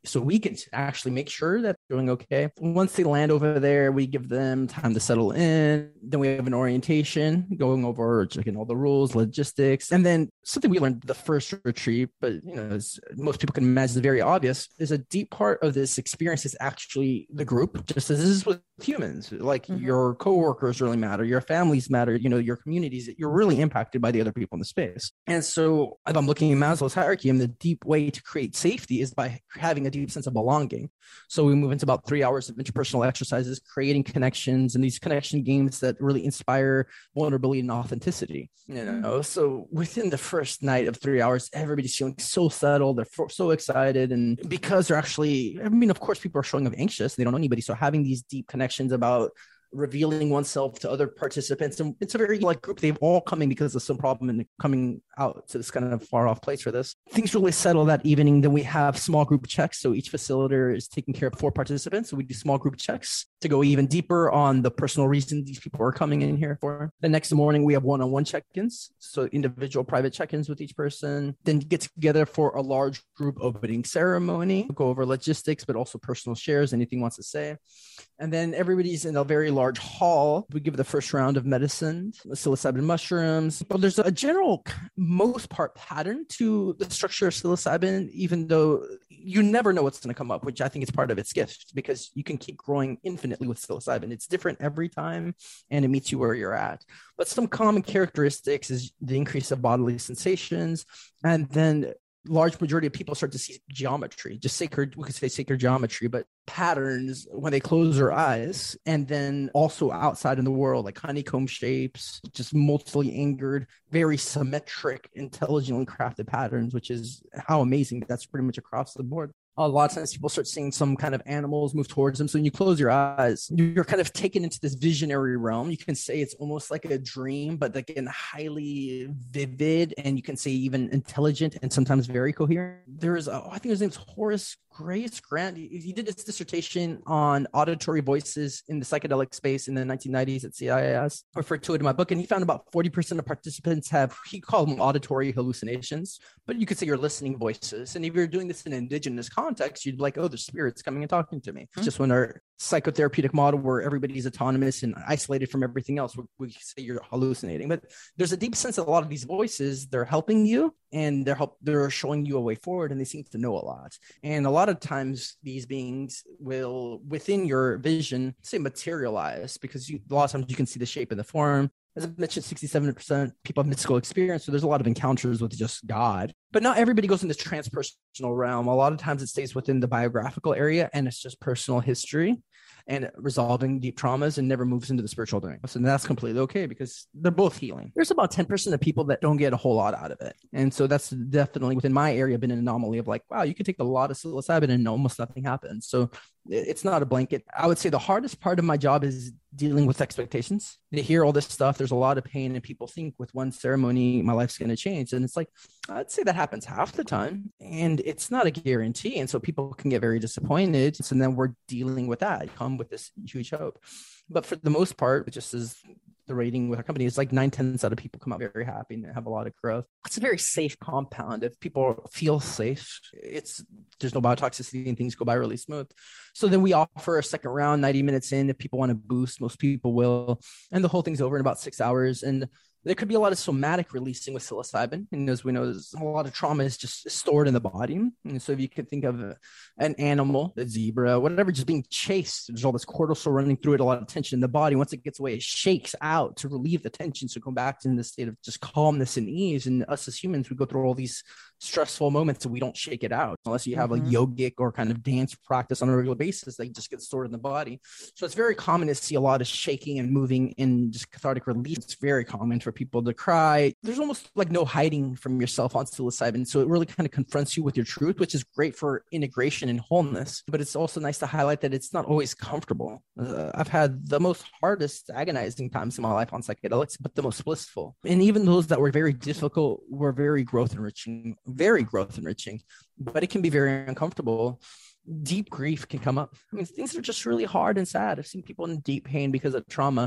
so we can actually make sure that they're doing okay. Once they land over there, we give them time to settle in. Then we have an orientation, going over checking all the rules, logistics. And then something we learned the first retreat, but you know, as most people can imagine, is very obvious, is a deep part of this experience is actually the group, just as this is with humans. Like mm-hmm. your coworkers really matter, your families matter, you know, your communities, you're really impacted by the other people in the space. And so if I'm looking at Maslow's hierarchy, and the deep way to create safety is by having a deep sense of belonging. So we move into about three hours of interpersonal exercises, creating connections and these connection games that really inspire vulnerability and authenticity. You know, so within the first night of three hours, everybody's feeling so settled. They're so excited. And because they're actually, I mean, of course, people are showing up anxious. They don't know anybody. So having these deep connections about revealing oneself to other participants. And it's a very like group. They've all coming because of some problem and coming out to this kind of far off place for this. Things really settle that evening. Then we have small group checks. So each facilitator is taking care of four participants. So we do small group checks to go even deeper on the personal reason these people are coming in here for. The next morning, we have one-on-one check-ins. So individual private check-ins with each person. Then get together for a large group opening ceremony, go over logistics, but also personal shares, anything wants to say. And then everybody's in a very large hall. We give the first round of medicine, psilocybin mushrooms. But there's a general, most part, pattern to the structure of psilocybin, even though you never know what's going to come up, which I think is part of its gift, because you can keep growing infinitely with psilocybin. It's different every time, and it meets you where you're at. But some common characteristics is the increase of bodily sensations, and then large majority of people start to see geometry, just sacred, we could say sacred geometry, but patterns when they close their eyes. And then also outside in the world, like honeycomb shapes, just multiply angered, very symmetric, intelligently crafted patterns, which is how amazing that's pretty much across the board. A lot of times people start seeing some kind of animals move towards them. So when you close your eyes, you're kind of taken into this visionary realm. You can say it's almost like a dream, but again, highly vivid, and you can say even intelligent and sometimes very coherent. There's, a, I think his name's Horace Grace Grant. He, he did his dissertation on auditory voices in the psychedelic space in the nineteen nineties at C I S. I referred to it in my book, and he found about forty percent of participants have, he called them auditory hallucinations, but you could say you're listening voices. And if you're doing this in an indigenous context, you'd be like, oh, there's spirits coming and talking to me. Mm-hmm. It's just when our psychotherapeutic model where everybody's autonomous and isolated from everything else, we, we say you're hallucinating. But there's a deep sense that a lot of these voices, they're helping you, and they're help, they're showing you a way forward, and they seem to know a lot. And a lot of times these beings will, within your vision, say materialize, because you, a lot of times you can see the shape and the form. As I mentioned, sixty-seven percent people have mystical experience. So there's a lot of encounters with just God. But not everybody goes in this transpersonal realm. A lot of times it stays within the biographical area, and it's just personal history and resolving deep traumas, and never moves into the spiritual doing. So that's completely okay, because they're both healing. There's about ten percent of people that don't get a whole lot out of it. And so that's definitely within my area been an anomaly of like, wow, you can take a lot of psilocybin and almost nothing happens. So it's not a blanket. I would say the hardest part of my job is dealing with expectations. To hear all this stuff, there's a lot of pain, and people think with one ceremony, my life's going to change. And it's like, I'd say that happens half the time, and it's not a guarantee. And so people can get very disappointed. So then we're dealing with that. You come with this huge hope. But for the most part, just as the rating with our company is like nine tenths out of people come out very happy and have a lot of growth. It's a very safe compound. If people feel safe, it's there's no biotoxicity and things go by really smooth. So then we offer a second round, ninety minutes in. If people want to boost, most people will. And the whole thing's over in about six hours. And there could be a lot of somatic releasing with psilocybin. And as we know, there's a lot of trauma is just stored in the body. And so if you could think of a, an animal, a zebra, whatever, just being chased, there's all this cortisol running through it, a lot of tension in the body. Once it gets away, it shakes out to relieve the tension. So go back to this state of just calmness and ease. And us as humans, we go through all these stressful moments and we don't shake it out unless you have mm-hmm. a yogic or kind of dance practice on a regular basis. They just get stored in the body. So it's very common to see a lot of shaking and moving and just cathartic release. It's very common for people to cry. There's almost like no hiding from yourself on psilocybin. So it really kind of confronts you with your truth, which is great for integration and wholeness. But it's also nice to highlight that it's not always comfortable. Uh, I've had the most hardest agonizing times in my life on psychedelics, but the most blissful. And even those that were very difficult were very growth enriching, very growth enriching, but it can be very uncomfortable. Deep grief can come up. I mean, things are just really hard and sad. I've seen people in deep pain because of trauma.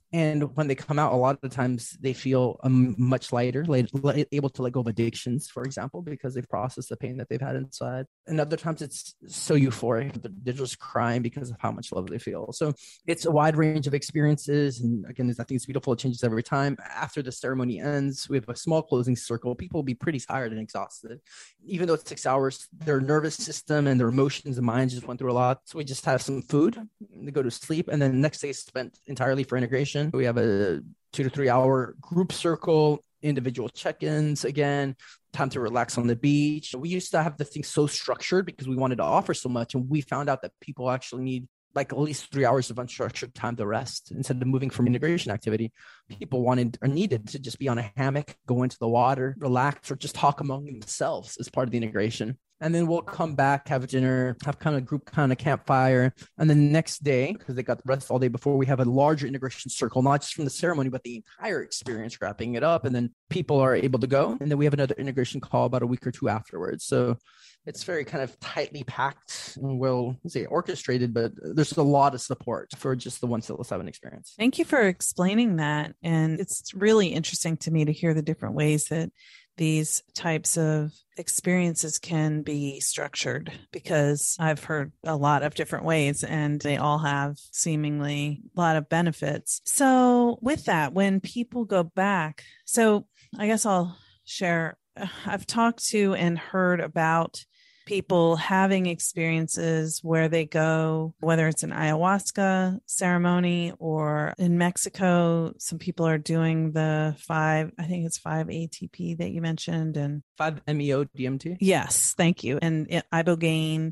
And when they come out, a lot of the times they feel um, much lighter, like, able to let go of addictions, for example, because they've processed the pain that they've had inside. And other times it's so euphoric. They're just crying because of how much love they feel. So it's a wide range of experiences. And again, I think it's beautiful. It changes every time. After the ceremony ends, we have a small closing circle. People will be pretty tired and exhausted. Even though it's six hours, their nervous system and their emotions and minds just went through a lot. So we just have some food, they go to sleep, and then the next day is spent entirely for integration. We have a two to three hour group circle, individual check-ins, again, time to relax on the beach. We used to have the thing so structured because we wanted to offer so much. And we found out that people actually need like at least three hours of unstructured time to rest. Instead of moving from integration activity, people wanted or needed to just be on a hammock, go into the water, relax, or just talk among themselves as part of the integration. And then we'll come back, have dinner, have kind of group kind of campfire. And the next day, because they got the rest all day before, we have a larger integration circle, not just from the ceremony, but the entire experience, wrapping it up. And then people are able to go. And then we have another integration call about a week or two afterwards. So it's very kind of tightly packed and well, say orchestrated, but there's a lot of support for just the one psilocybin experience. Thank you for explaining that. And it's really interesting to me to hear the different ways that these types of experiences can be structured, because I've heard a lot of different ways and they all have seemingly a lot of benefits. So with that, when people go back, so I guess I'll share, I've talked to and heard about people having experiences where they go, whether it's an ayahuasca ceremony or in Mexico, some people are doing the five, I think it's five A T P that you mentioned, and five M E O D M T. Yes, thank you. And ibogaine,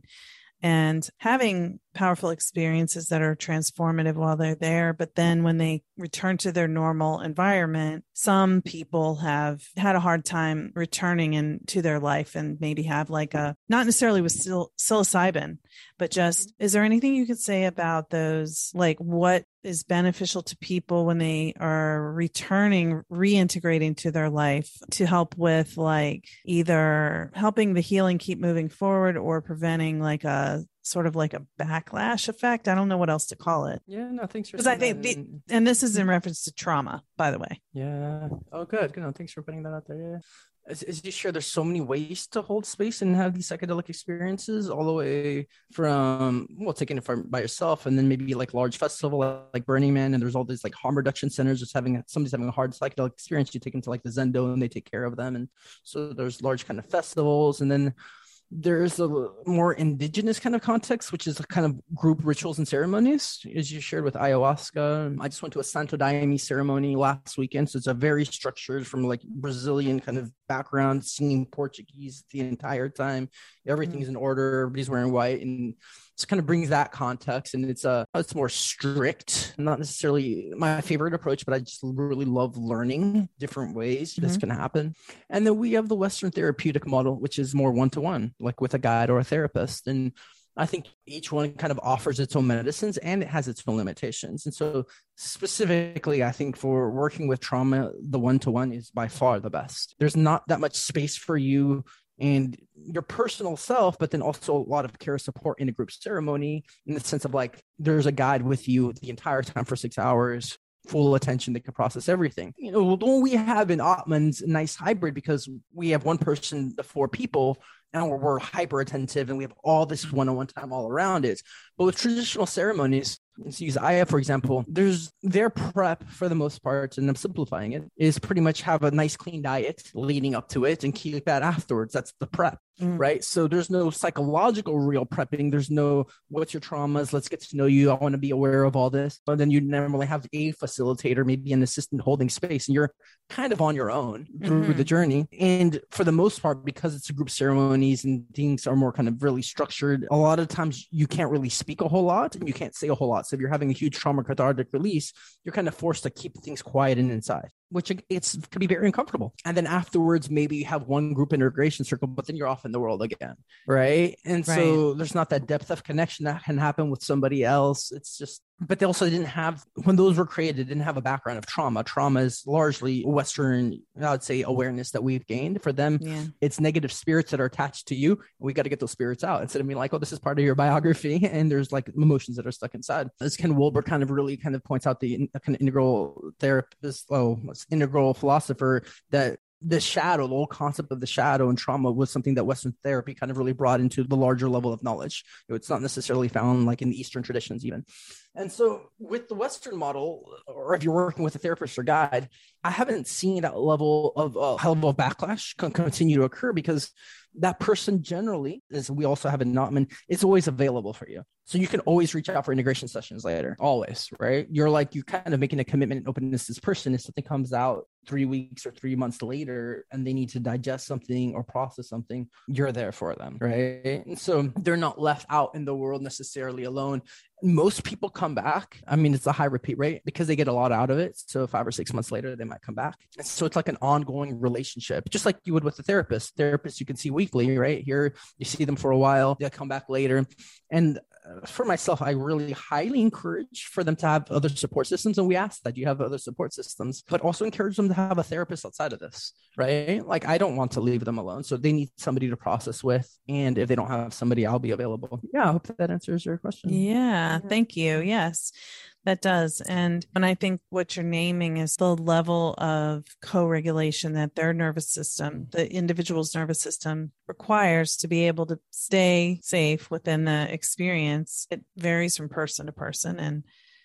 and having powerful experiences that are transformative while they're there. But then when they return to their normal environment, some people have had a hard time returning into their life and maybe have like a, not necessarily with sil- psilocybin, but just, is there anything you could say about those, like what is beneficial to people when they are returning, reintegrating to their life to help with like either helping the healing keep moving forward or preventing like a sort of like a backlash effect? I don't know what else to call it. Yeah, no, thanks for Because I think, the, and this is in reference to trauma, by the way. Yeah. Oh, good. Good. No, thanks for putting that out there. Yeah. As, as you share, there's so many ways to hold space and have these psychedelic experiences, all the way from, well, taking it from by yourself, and then maybe like large festival like Burning Man, and there's all these like harm reduction centers. Just having somebody's having a hard psychedelic experience, you take them to like the Zendo and they take care of them, and so there's large kind of festivals, and then there's a more indigenous kind of context, which is a kind of group rituals and ceremonies, as you shared with ayahuasca. I just went to a Santo Daime ceremony last weekend. So it's a very structured from like Brazilian kind of background, singing Portuguese the entire time. Everything's mm-hmm. in order. Everybody's wearing white, and it kind of brings that context. And it's a, it's more strict, not necessarily my favorite approach, but I just really love learning different ways mm-hmm. this can happen. And then we have the Western therapeutic model, which is more one-to-one, like with a guide or a therapist. And I think each one kind of offers its own medicines and it has its own limitations. And so specifically, I think for working with trauma, the one-to-one is by far the best. There's not that much space for you and your personal self, but then also a lot of care support in a group ceremony, in the sense of like, there's a guide with you the entire time for six hours, full attention that can process everything. You know, what we have in Atman's a nice hybrid, because we have one person, the four people, and we're, we're hyper attentive and we have all this one-on-one time all around it. But with traditional ceremonies, let's use Aya, for example, there's their prep for the most part, and I'm simplifying it, is pretty much have a nice clean diet leading up to it and keep that afterwards. That's the prep, mm. right? So there's no psychological real prepping. There's no, what's your traumas? Let's get to know you. I want to be aware of all this. But then you normally have a facilitator, maybe an assistant holding space, and you're kind of on your own through mm-hmm. the journey. And for the most part, because it's a group ceremonies and things are more kind of really structured, a lot of times you can't really speak a whole lot and you can't say a whole lot. So if you're having a huge trauma cathartic release, you're kind of forced to keep things quiet and inside, which it's can be very uncomfortable. And then afterwards, maybe you have one group integration circle, but then you're off in the world again, right? And right. so there's not that depth of connection that can happen with somebody else. It's just But they also didn't have, when those were created, didn't have a background of trauma. Trauma is largely Western, I would say, awareness that we've gained. For them, Yeah. it's negative spirits that are attached to you. We got to get those spirits out instead of being like, oh, this is part of your biography. And there's like emotions that are stuck inside. As Ken Wilber kind of really kind of points out, the kind of integral therapist, oh, integral philosopher, that the shadow, the whole concept of the shadow and trauma was something that Western therapy kind of really brought into the larger level of knowledge. It's not necessarily found like in the Eastern traditions even. And so with the Western model, or if you're working with a therapist or guide, I haven't seen that level of uh, level of backlash continue to occur, because that person generally, as we also have in Notman, is always available for you. So you can always reach out for integration sessions later, always, right? You're like, you're kind of making a commitment and openness to this person. If something comes out three weeks or three months later and they need to digest something or process something, you're there for them, right? And so they're not left out in the world necessarily alone. Most people come back. I mean, it's a high repeat rate because they get a lot out of it. So five or six months later, they might come back. And so it's like an ongoing relationship, just like you would with a therapist. Therapists you can see weekly, right? Here, you see them for a while, they'll come back later. And for myself, I really highly encourage for them to have other support systems. And we ask that you have other support systems, but also encourage them to have a therapist outside of this, right? Like, I don't want to leave them alone. So they need somebody to process with. And if they don't have somebody, I'll be available. Yeah, I hope that answers your question. Yeah, thank you. Yes, that does. And and I think what you're naming is the level of co-regulation that their nervous system, the individual's nervous system, requires to be able to stay safe within the experience. It varies from person to person. And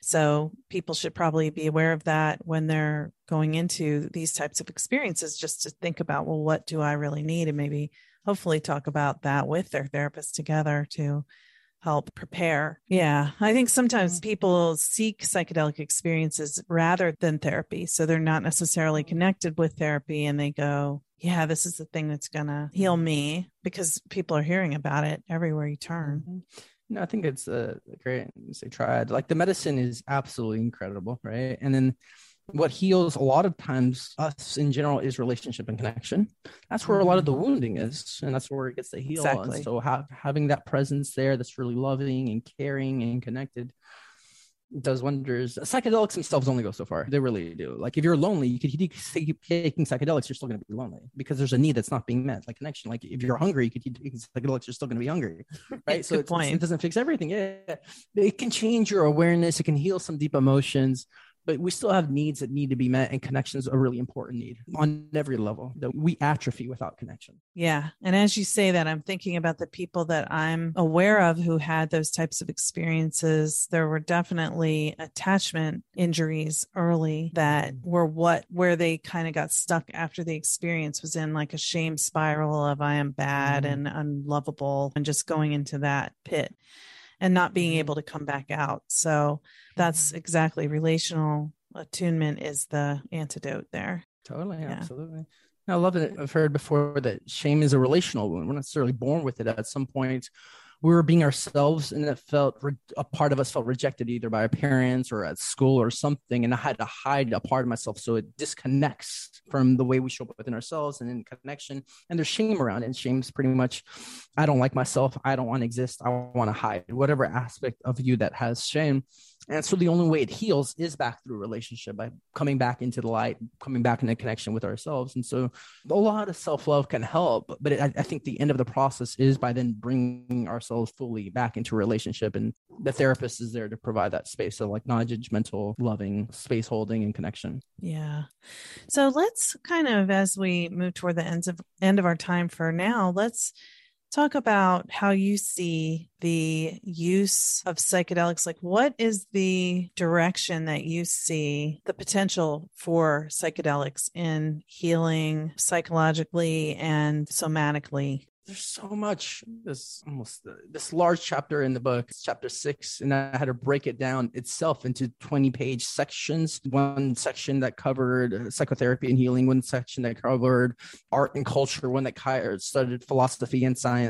so people should probably be aware of that when they're going into these types of experiences, just to think about, well, what do I really need? And maybe hopefully talk about that with their therapist together to help prepare. Yeah. I think sometimes people seek psychedelic experiences rather than therapy. So they're not necessarily connected with therapy and they go, yeah, this is the thing that's going to heal me, because people are hearing about it everywhere you turn. No, I think it's a great, say, triad. Like, the medicine is absolutely incredible, right? And then what heals a lot of times us in general is relationship and connection. That's where a lot of the wounding is, and that's where it gets to heal. Exactly. And so ha- having that presence there that's really loving and caring and connected does wonders. Psychedelics themselves only go so far. They really do. Like, if you're lonely, you could keep taking psychedelics, you're still going to be lonely because there's a need that's not being met, like connection. Like, if you're hungry, you could keep taking psychedelics, you're still going to be hungry, right? So Good it's, point. it doesn't fix everything. Yeah, it can change your awareness. It can heal some deep emotions. But we still have needs that need to be met, and connection is a really important need on every level. That we atrophy without connection. Yeah. And as you say that, I'm thinking about the people that I'm aware of who had those types of experiences. There were definitely attachment injuries early that were what, where they kind of got stuck after the experience, was in like a shame spiral of I am bad and unlovable, and just going into that pit and not being able to come back out. So that's exactly, relational attunement is the antidote there. Totally. Yeah. Absolutely. I love it. I've heard before that shame is a relational wound. We're not necessarily born with it. At some point, we were being ourselves, and it felt re- a part of us felt rejected either by our parents or at school or something. And I had to hide a part of myself. So it disconnects from the way we show up within ourselves and in connection. And there's shame around it. And shame is pretty much, I don't like myself. I don't want to exist. I want to hide whatever aspect of you that has shame. And so the only way it heals is back through a relationship, by coming back into the light, coming back into connection with ourselves. And so a lot of self-love can help, but it, I, I think the end of the process is by then bringing ourselves fully back into a relationship. And the therapist is there to provide that space of like non-judgmental, loving space holding and connection. Yeah. So let's kind of, as we move toward the ends of end of our time for now, let's talk about how you see the use of psychedelics. Like, what is the direction that you see the potential for psychedelics in healing psychologically and somatically? There's so much, this almost this large chapter in the book, it's chapter six, and I had to break it down itself into twenty page sections. One section that covered psychotherapy and healing, one section that covered art and culture, one that studied philosophy and science.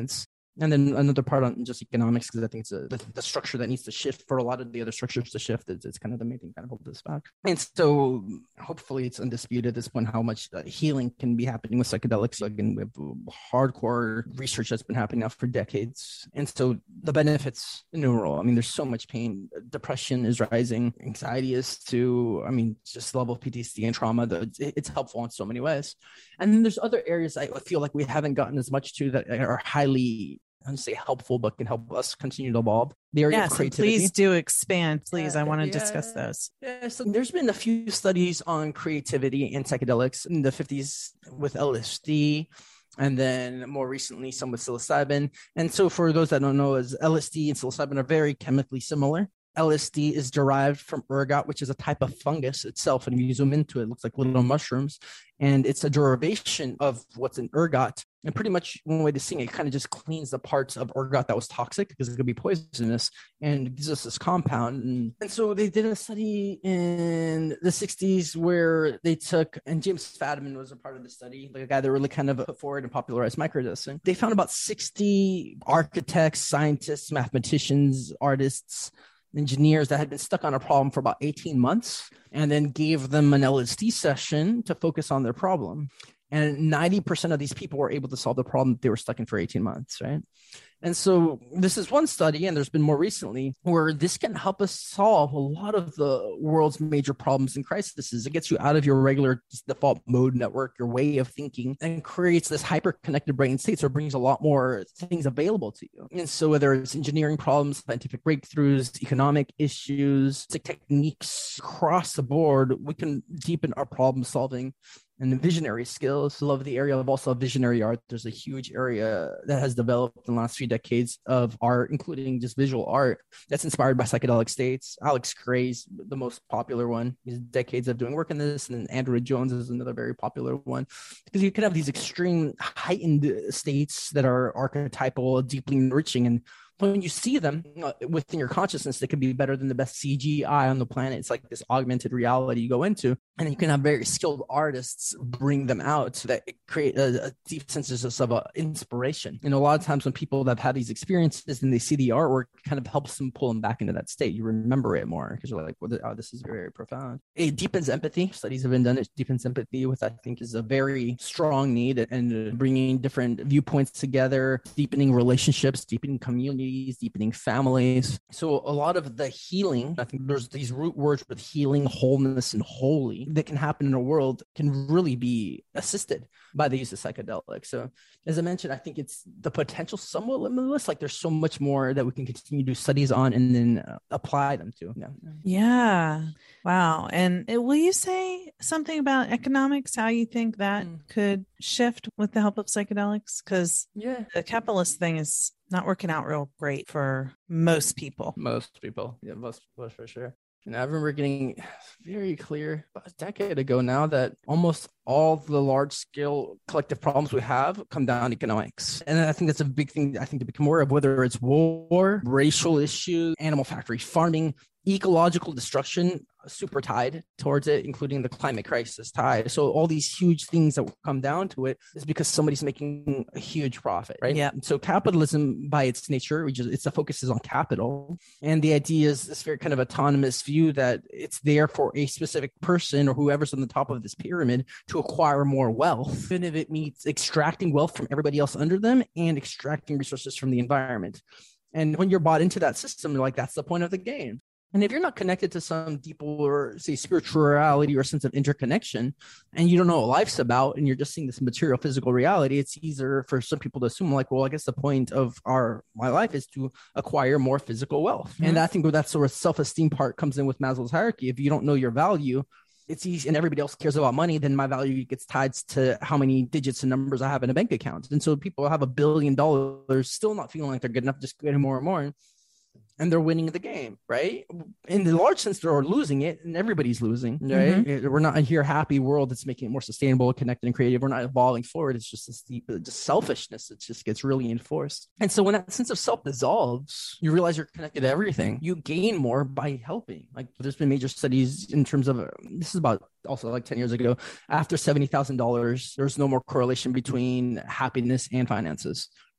And then another part on just economics, because I think it's a, the, the structure that needs to shift for a lot of the other structures to shift. It's, it's kind of the main thing kind of hold this back. And so hopefully it's undisputed at this point how much uh, healing can be happening with psychedelics. Again, we have hardcore research that's been happening now for decades. And so the benefits innumerable. I mean, there's so much pain. Depression is rising. Anxiety is too. I mean, just the level of P T S D and trauma, the, it's helpful in so many ways. And then there's other areas I feel like we haven't gotten as much to that are highly, I don't say helpful, but can help us continue to evolve. The area yes, of creativity. Please do expand, please. Yeah, I want to yeah, discuss those. Yeah, so there's been a few studies on creativity and psychedelics in the fifties with L S D, and then more recently some with psilocybin. And so for those that don't know, as L S D and psilocybin are very chemically similar. L S D is derived from ergot, which is a type of fungus itself. And if you zoom into it, it looks like little mushrooms. And it's a derivation of what's in ergot. And pretty much one way to see it, it kind of just cleans the parts of ergot that was toxic because it could be poisonous and gives us this compound. And, and so they did a study in the sixties where they took, and James Fadiman was a part of the study, like a guy that really kind of put forward and popularized microdosing. They found about sixty architects, scientists, mathematicians, artists, engineers that had been stuck on a problem for about eighteen months, and then gave them an L S D session to focus on their problem. And ninety percent of these people were able to solve the problem that they were stuck in for eighteen months, right? And so this is one study, and there's been more recently, where this can help us solve a lot of the world's major problems and crises. It gets you out of your regular default mode network, your way of thinking, and creates this hyper-connected brain state, so it brings a lot more things available to you. And so whether it's engineering problems, scientific breakthroughs, economic issues, techniques across the board, we can deepen our problem solving and the visionary skills. Love the area of also visionary art. There's a huge area that has developed in the last few decades of art, including just visual art that's inspired by psychedelic states. Alex Gray's the most popular one. He's decades of doing work in this. And then Andrew Jones is another very popular one, because you can have these extreme heightened states that are archetypal, deeply enriching, and when you see them uh, within your consciousness, they could be better than the best C G I on the planet. It's like this augmented reality you go into, and you can have very skilled artists bring them out so that it create a, a deep sense of uh, inspiration. And a lot of times when people that have had these experiences and they see the artwork, it kind of helps them pull them back into that state. You remember it more because you're like, well, oh, this is very, very profound. It deepens empathy. Studies have been done. It deepens empathy, which I think is a very strong need, and bringing different viewpoints together, deepening relationships, deepening communities, deepening families. So a lot of the healing, I think there's these root words with healing, wholeness, and holy that can happen in a world can really be assisted by the use of psychedelics. So as I mentioned, I think it's the potential somewhat limitless. Like there's so much more that we can continue to do studies on and then uh, apply them to. Yeah. Yeah. Wow. And uh, will you say something about economics, how you think that mm. could shift with the help of psychedelics? Because yeah, the capitalist thing is not working out real great for most people. Most people. Yeah, most people for sure. And I remember getting very clear about a decade ago now that almost all the large scale collective problems we have come down to economics. And I think that's a big thing I think to become aware of, whether it's war, racial issues, animal factory farming, ecological destruction, super tied towards it, including the climate crisis tied. So all these huge things that will come down to it is because somebody's making a huge profit, right? Yeah. So capitalism by its nature, which is it's the focus is on capital. And the idea is this very kind of autonomous view that it's there for a specific person or whoever's on the top of this pyramid to acquire more wealth, even if it means extracting wealth from everybody else under them and extracting resources from the environment. And when you're bought into that system, like that's the point of the game. And if you're not connected to some deeper, say, spirituality or sense of interconnection, and you don't know what life's about, and you're just seeing this material, physical reality, it's easier for some people to assume, like, well, I guess the point of our my life is to acquire more physical wealth. Mm-hmm. And I think where that sort of self-esteem part comes in with Maslow's hierarchy. If you don't know your value, it's easy, and everybody else cares about money, then my value gets tied to how many digits and numbers I have in a bank account. And so people have a billion dollars still not feeling like they're good enough, just getting more and more. And they're winning the game, right? In the large sense, they're losing it, and everybody's losing, right? Mm-hmm. We're not in here happy world that's making it more sustainable, connected, and creative. We're not evolving forward. It's just this deep, just selfishness. It just gets really enforced. And so when that sense of self dissolves, you realize you're connected to everything. You gain more by helping. Like there's been major studies in terms of, uh, this is about also like ten years ago, after seventy thousand dollars, there's no more correlation between happiness and finances.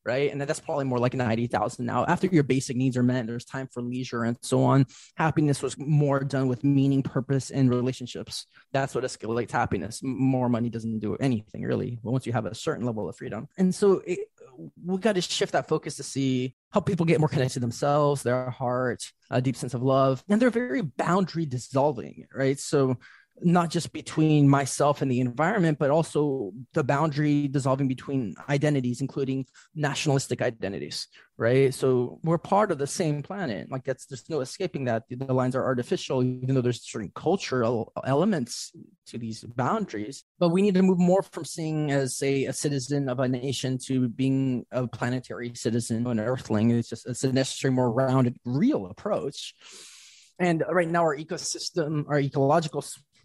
right? And that's probably more like ninety thousand now. After your basic needs are met, there's time for leisure and so on. Happiness was more done with meaning, purpose, and relationships. That's what escalates happiness. More money doesn't do anything really, but once you have a certain level of freedom. And so it, we got to shift that focus to see how people get more connected to themselves, their heart, a deep sense of love, and they're very boundary dissolving, right? So not just between myself and the environment, but also the boundary dissolving between identities, including nationalistic identities, right? So we're part of the same planet. Like that's, there's no escaping that. The lines are artificial, even though there's certain cultural elements to these boundaries. But we need to move more from seeing as, say, a citizen of a nation to being a planetary citizen, an earthling. It's just, it's a necessary, more rounded, real approach. And right now our ecosystem, our ecological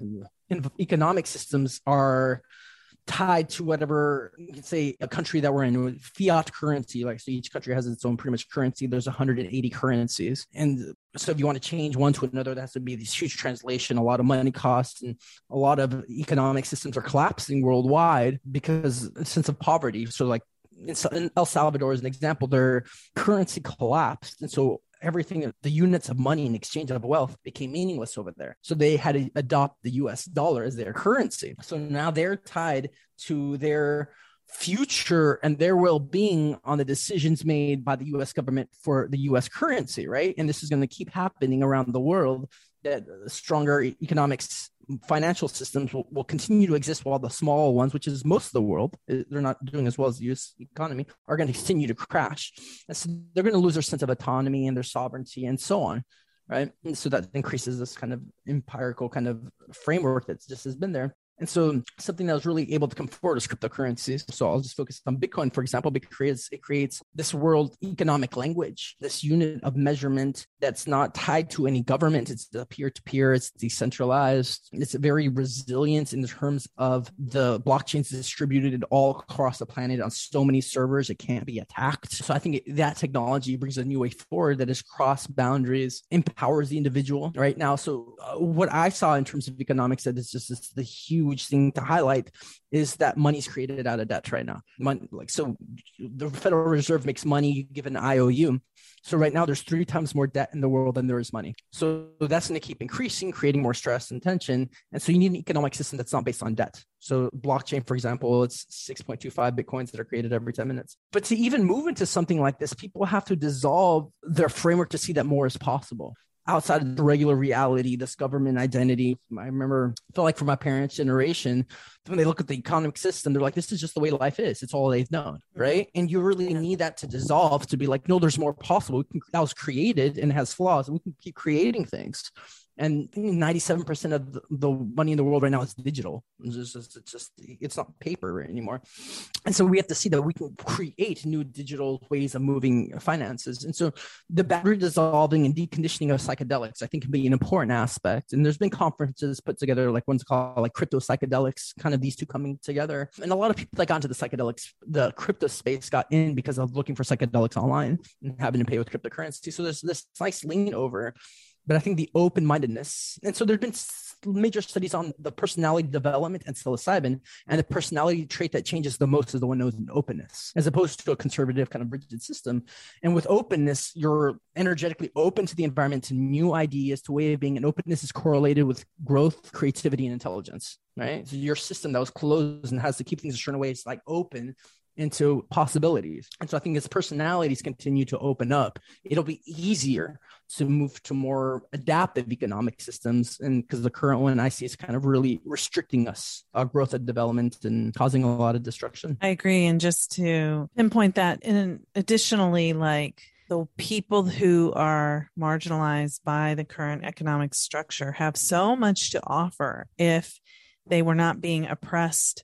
and economic systems are tied to whatever, say, a country that we're in, fiat currency. Like, so each country has its own pretty much currency. There's one hundred eighty currencies. And so if you want to change one to another, there has to be this huge translation, a lot of money costs, and a lot of economic systems are collapsing worldwide because a sense of poverty. So like in El Salvador, as an example, their currency collapsed. And so everything, the units of money in exchange of wealth became meaningless over there. So they had to adopt the U S dollar as their currency. So now they're tied to their future and their well-being on the decisions made by the U S government for the U S currency, right? And this is going to keep happening around the world, that stronger economics financial systems will, will continue to exist while the small ones, which is most of the world, they're not doing as well as the U S economy, are going to continue to crash. And so they're going to lose their sense of autonomy and their sovereignty and so on, right? And so that increases this kind of empirical kind of framework that just has been there. And so something that was really able to come forward is cryptocurrencies. So I'll just focus on Bitcoin, for example, because it creates, it creates this world economic language, this unit of measurement that's not tied to any government. It's peer-to-peer, it's decentralized. It's very resilient in terms of the blockchains distributed all across the planet on so many servers, it can't be attacked. So I think it, that technology brings a new way forward that is cross boundaries, empowers the individual right now. So uh, what I saw in terms of economics that is just this, the huge huge thing to highlight is that money's created out of debt right now. Money, like, so the Federal Reserve makes money, you give an I O U. So right now there's three times more debt in the world than there is money. So that's going to keep increasing, creating more stress and tension. And so you need an economic system that's not based on debt. So blockchain, for example, it's six point two five Bitcoins that are created every ten minutes. But to even move into something like this, people have to dissolve their framework to see that more is possible outside of the regular reality, this government identity. I remember, I feel like for my parents' generation, when they look at the economic system, they're like, this is just the way life is. It's all they've known, right? And you really need that to dissolve, to be like, no, there's more possible. We can, that was created and has flaws, and we can keep creating things. And ninety-seven percent of the, the money in the world right now is digital. It's just, it's just, it's not paper anymore. And so we have to see that we can create new digital ways of moving finances. And so the boundary dissolving and deconditioning of psychedelics, I think, can be an important aspect. And there's been conferences put together, like one's called like crypto psychedelics, kind of these two coming together. And a lot of people that got into the psychedelics, the crypto space, got in because of looking for psychedelics online and having to pay with cryptocurrency. So there's this nice lean over. But I think the open-mindedness, and so there have been major studies on the personality development and psilocybin, and the personality trait that changes the most is the one known as openness, as opposed to a conservative kind of rigid system. And with openness, you're energetically open to the environment, to new ideas, to way of being, and openness is correlated with growth, creativity, and intelligence, right? So your system that was closed and has to keep things a certain way, it's like open into possibilities. And so I think as personalities continue to open up, it'll be easier to move to more adaptive economic systems. And because the current one I see is kind of really restricting us, our growth and development, and causing a lot of destruction. I agree. And just to pinpoint that, and additionally, like the people who are marginalized by the current economic structure have so much to offer if they were not being oppressed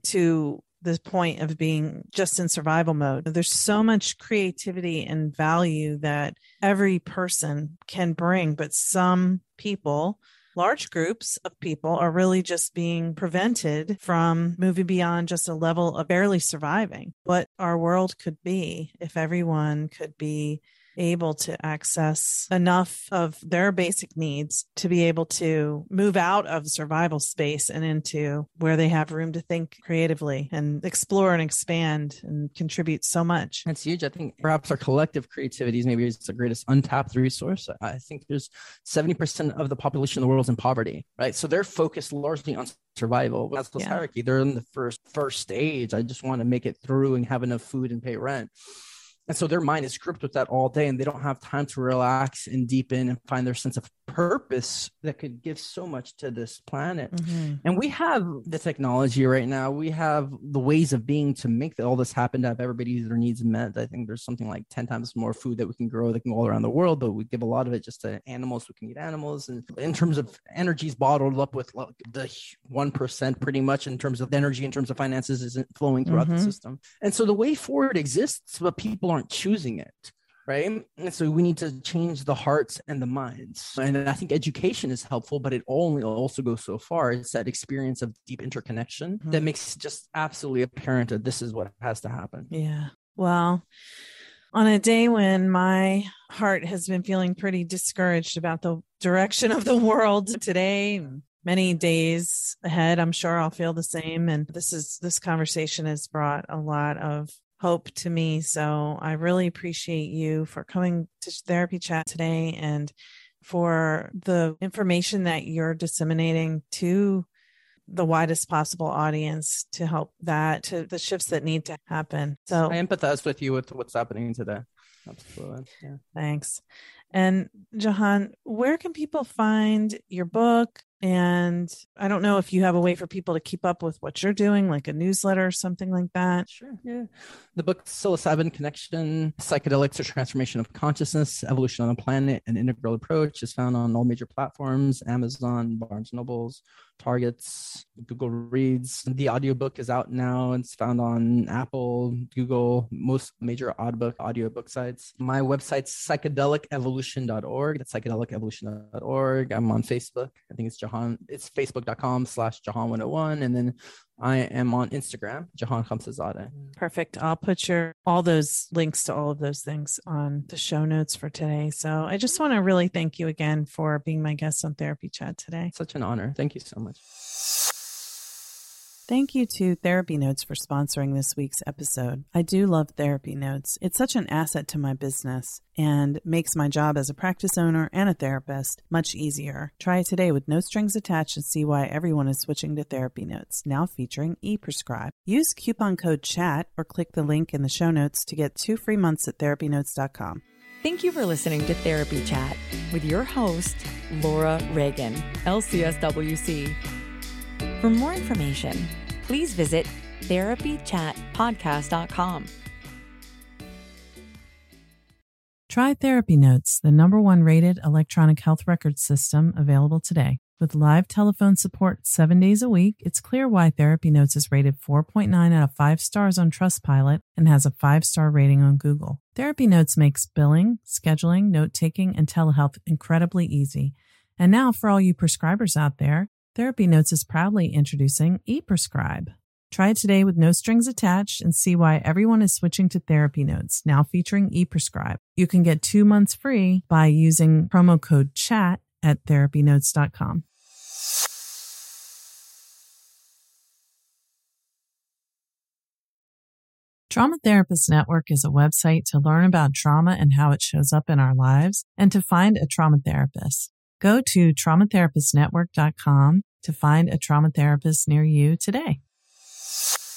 to the point of being just in survival mode. There's so much creativity and value that every person can bring, but some people, large groups of people, are really just being prevented from moving beyond just a level of barely surviving. What our world could be if everyone could be able to access enough of their basic needs to be able to move out of survival space and into where they have room to think creatively and explore and expand and contribute so much. That's huge. I think perhaps our collective creativity is maybe it's the greatest untapped resource. I think there's seventy percent of the population of the world is in poverty, right? So they're focused largely on survival. Maslow's Yeah. hierarchy, they're in the first first stage. I just want to make it through and have enough food and pay rent. And so their mind is gripped with that all day, and they don't have time to relax and deepen and find their sense of purpose that could give so much to this planet. Mm-hmm. And we have the technology right now. We have the ways of being to make all this happen, to have everybody's their needs met. I think there's something like ten times more food that we can grow that can go all around the world, but we give a lot of it just to animals. We can eat animals. And in terms of energies bottled up with the one percent pretty much in terms of energy, in terms of finances, isn't flowing throughout mm-hmm. the system. And so the way forward exists, but people aren't choosing it, right? And so we need to change the hearts and the minds. And I think education is helpful, but it only also goes so far. It's that experience of deep interconnection mm-hmm. that makes it just absolutely apparent that this is what has to happen. Yeah. Well, on a day when my heart has been feeling pretty discouraged about the direction of the world today, many days ahead, I'm sure I'll feel the same. And this is this conversation has brought a lot of hope to me. So I really appreciate you for coming to Therapy Chat today and for the information that you're disseminating to the widest possible audience to help that, to the shifts that need to happen. So I empathize with you with what's happening today. Absolutely. Yeah. Thanks. And Jahan, where can people find your book? And I don't know if you have a way for people to keep up with what you're doing, like a newsletter or something like that. Sure. Yeah. The book, Psilocybin Connection, Psychedelics, the Transformation of Consciousness, Evolution on a Planet, An Integral Approach, is found on all major platforms, Amazon, Barnes and Nobles, Targets, Google Reads. The audiobook is out now. It's found on Apple, Google, most major audiobook audiobook sites. My website's psychedelic evolution dot org. That's psychedelic evolution dot org. I'm on Facebook. I think it's Jahan. It's facebook.com slash Jahan one oh one. And then I am on Instagram, Jahan Khamsazadeh. Perfect. I'll put your all those links to all of those things on the show notes for today. So I just want to really thank you again for being my guest on Therapy Chat today. Such an honor. Thank you so much. Thank you to Therapy Notes for sponsoring this week's episode. I do love Therapy Notes. It's such an asset to my business and makes my job as a practice owner and a therapist much easier. Try it today with no strings attached and see why everyone is switching to Therapy Notes, now featuring ePrescribe. Use coupon code CHAT or click the link in the show notes to get two free months at therapy notes dot com. Thank you for listening to Therapy Chat with your host, Laura Reagan, L C S W C. For more information, please visit therapy chat podcast dot com. Try Therapy Notes, the number one rated electronic health record system available today. With live telephone support seven days a week, it's clear why Therapy Notes is rated four point nine out of five stars on Trustpilot and has a five-star rating on Google. Therapy Notes makes billing, scheduling, note-taking, and telehealth incredibly easy. And now for all you prescribers out there, Therapy Notes is proudly introducing ePrescribe. Try it today with no strings attached and see why everyone is switching to Therapy Notes, now featuring ePrescribe. You can get two months free by using promo code CHAT at therapy notes dot com. Trauma Therapist Network is a website to learn about trauma and how it shows up in our lives and to find a trauma therapist. Go to trauma therapist network dot com to find a trauma therapist near you today.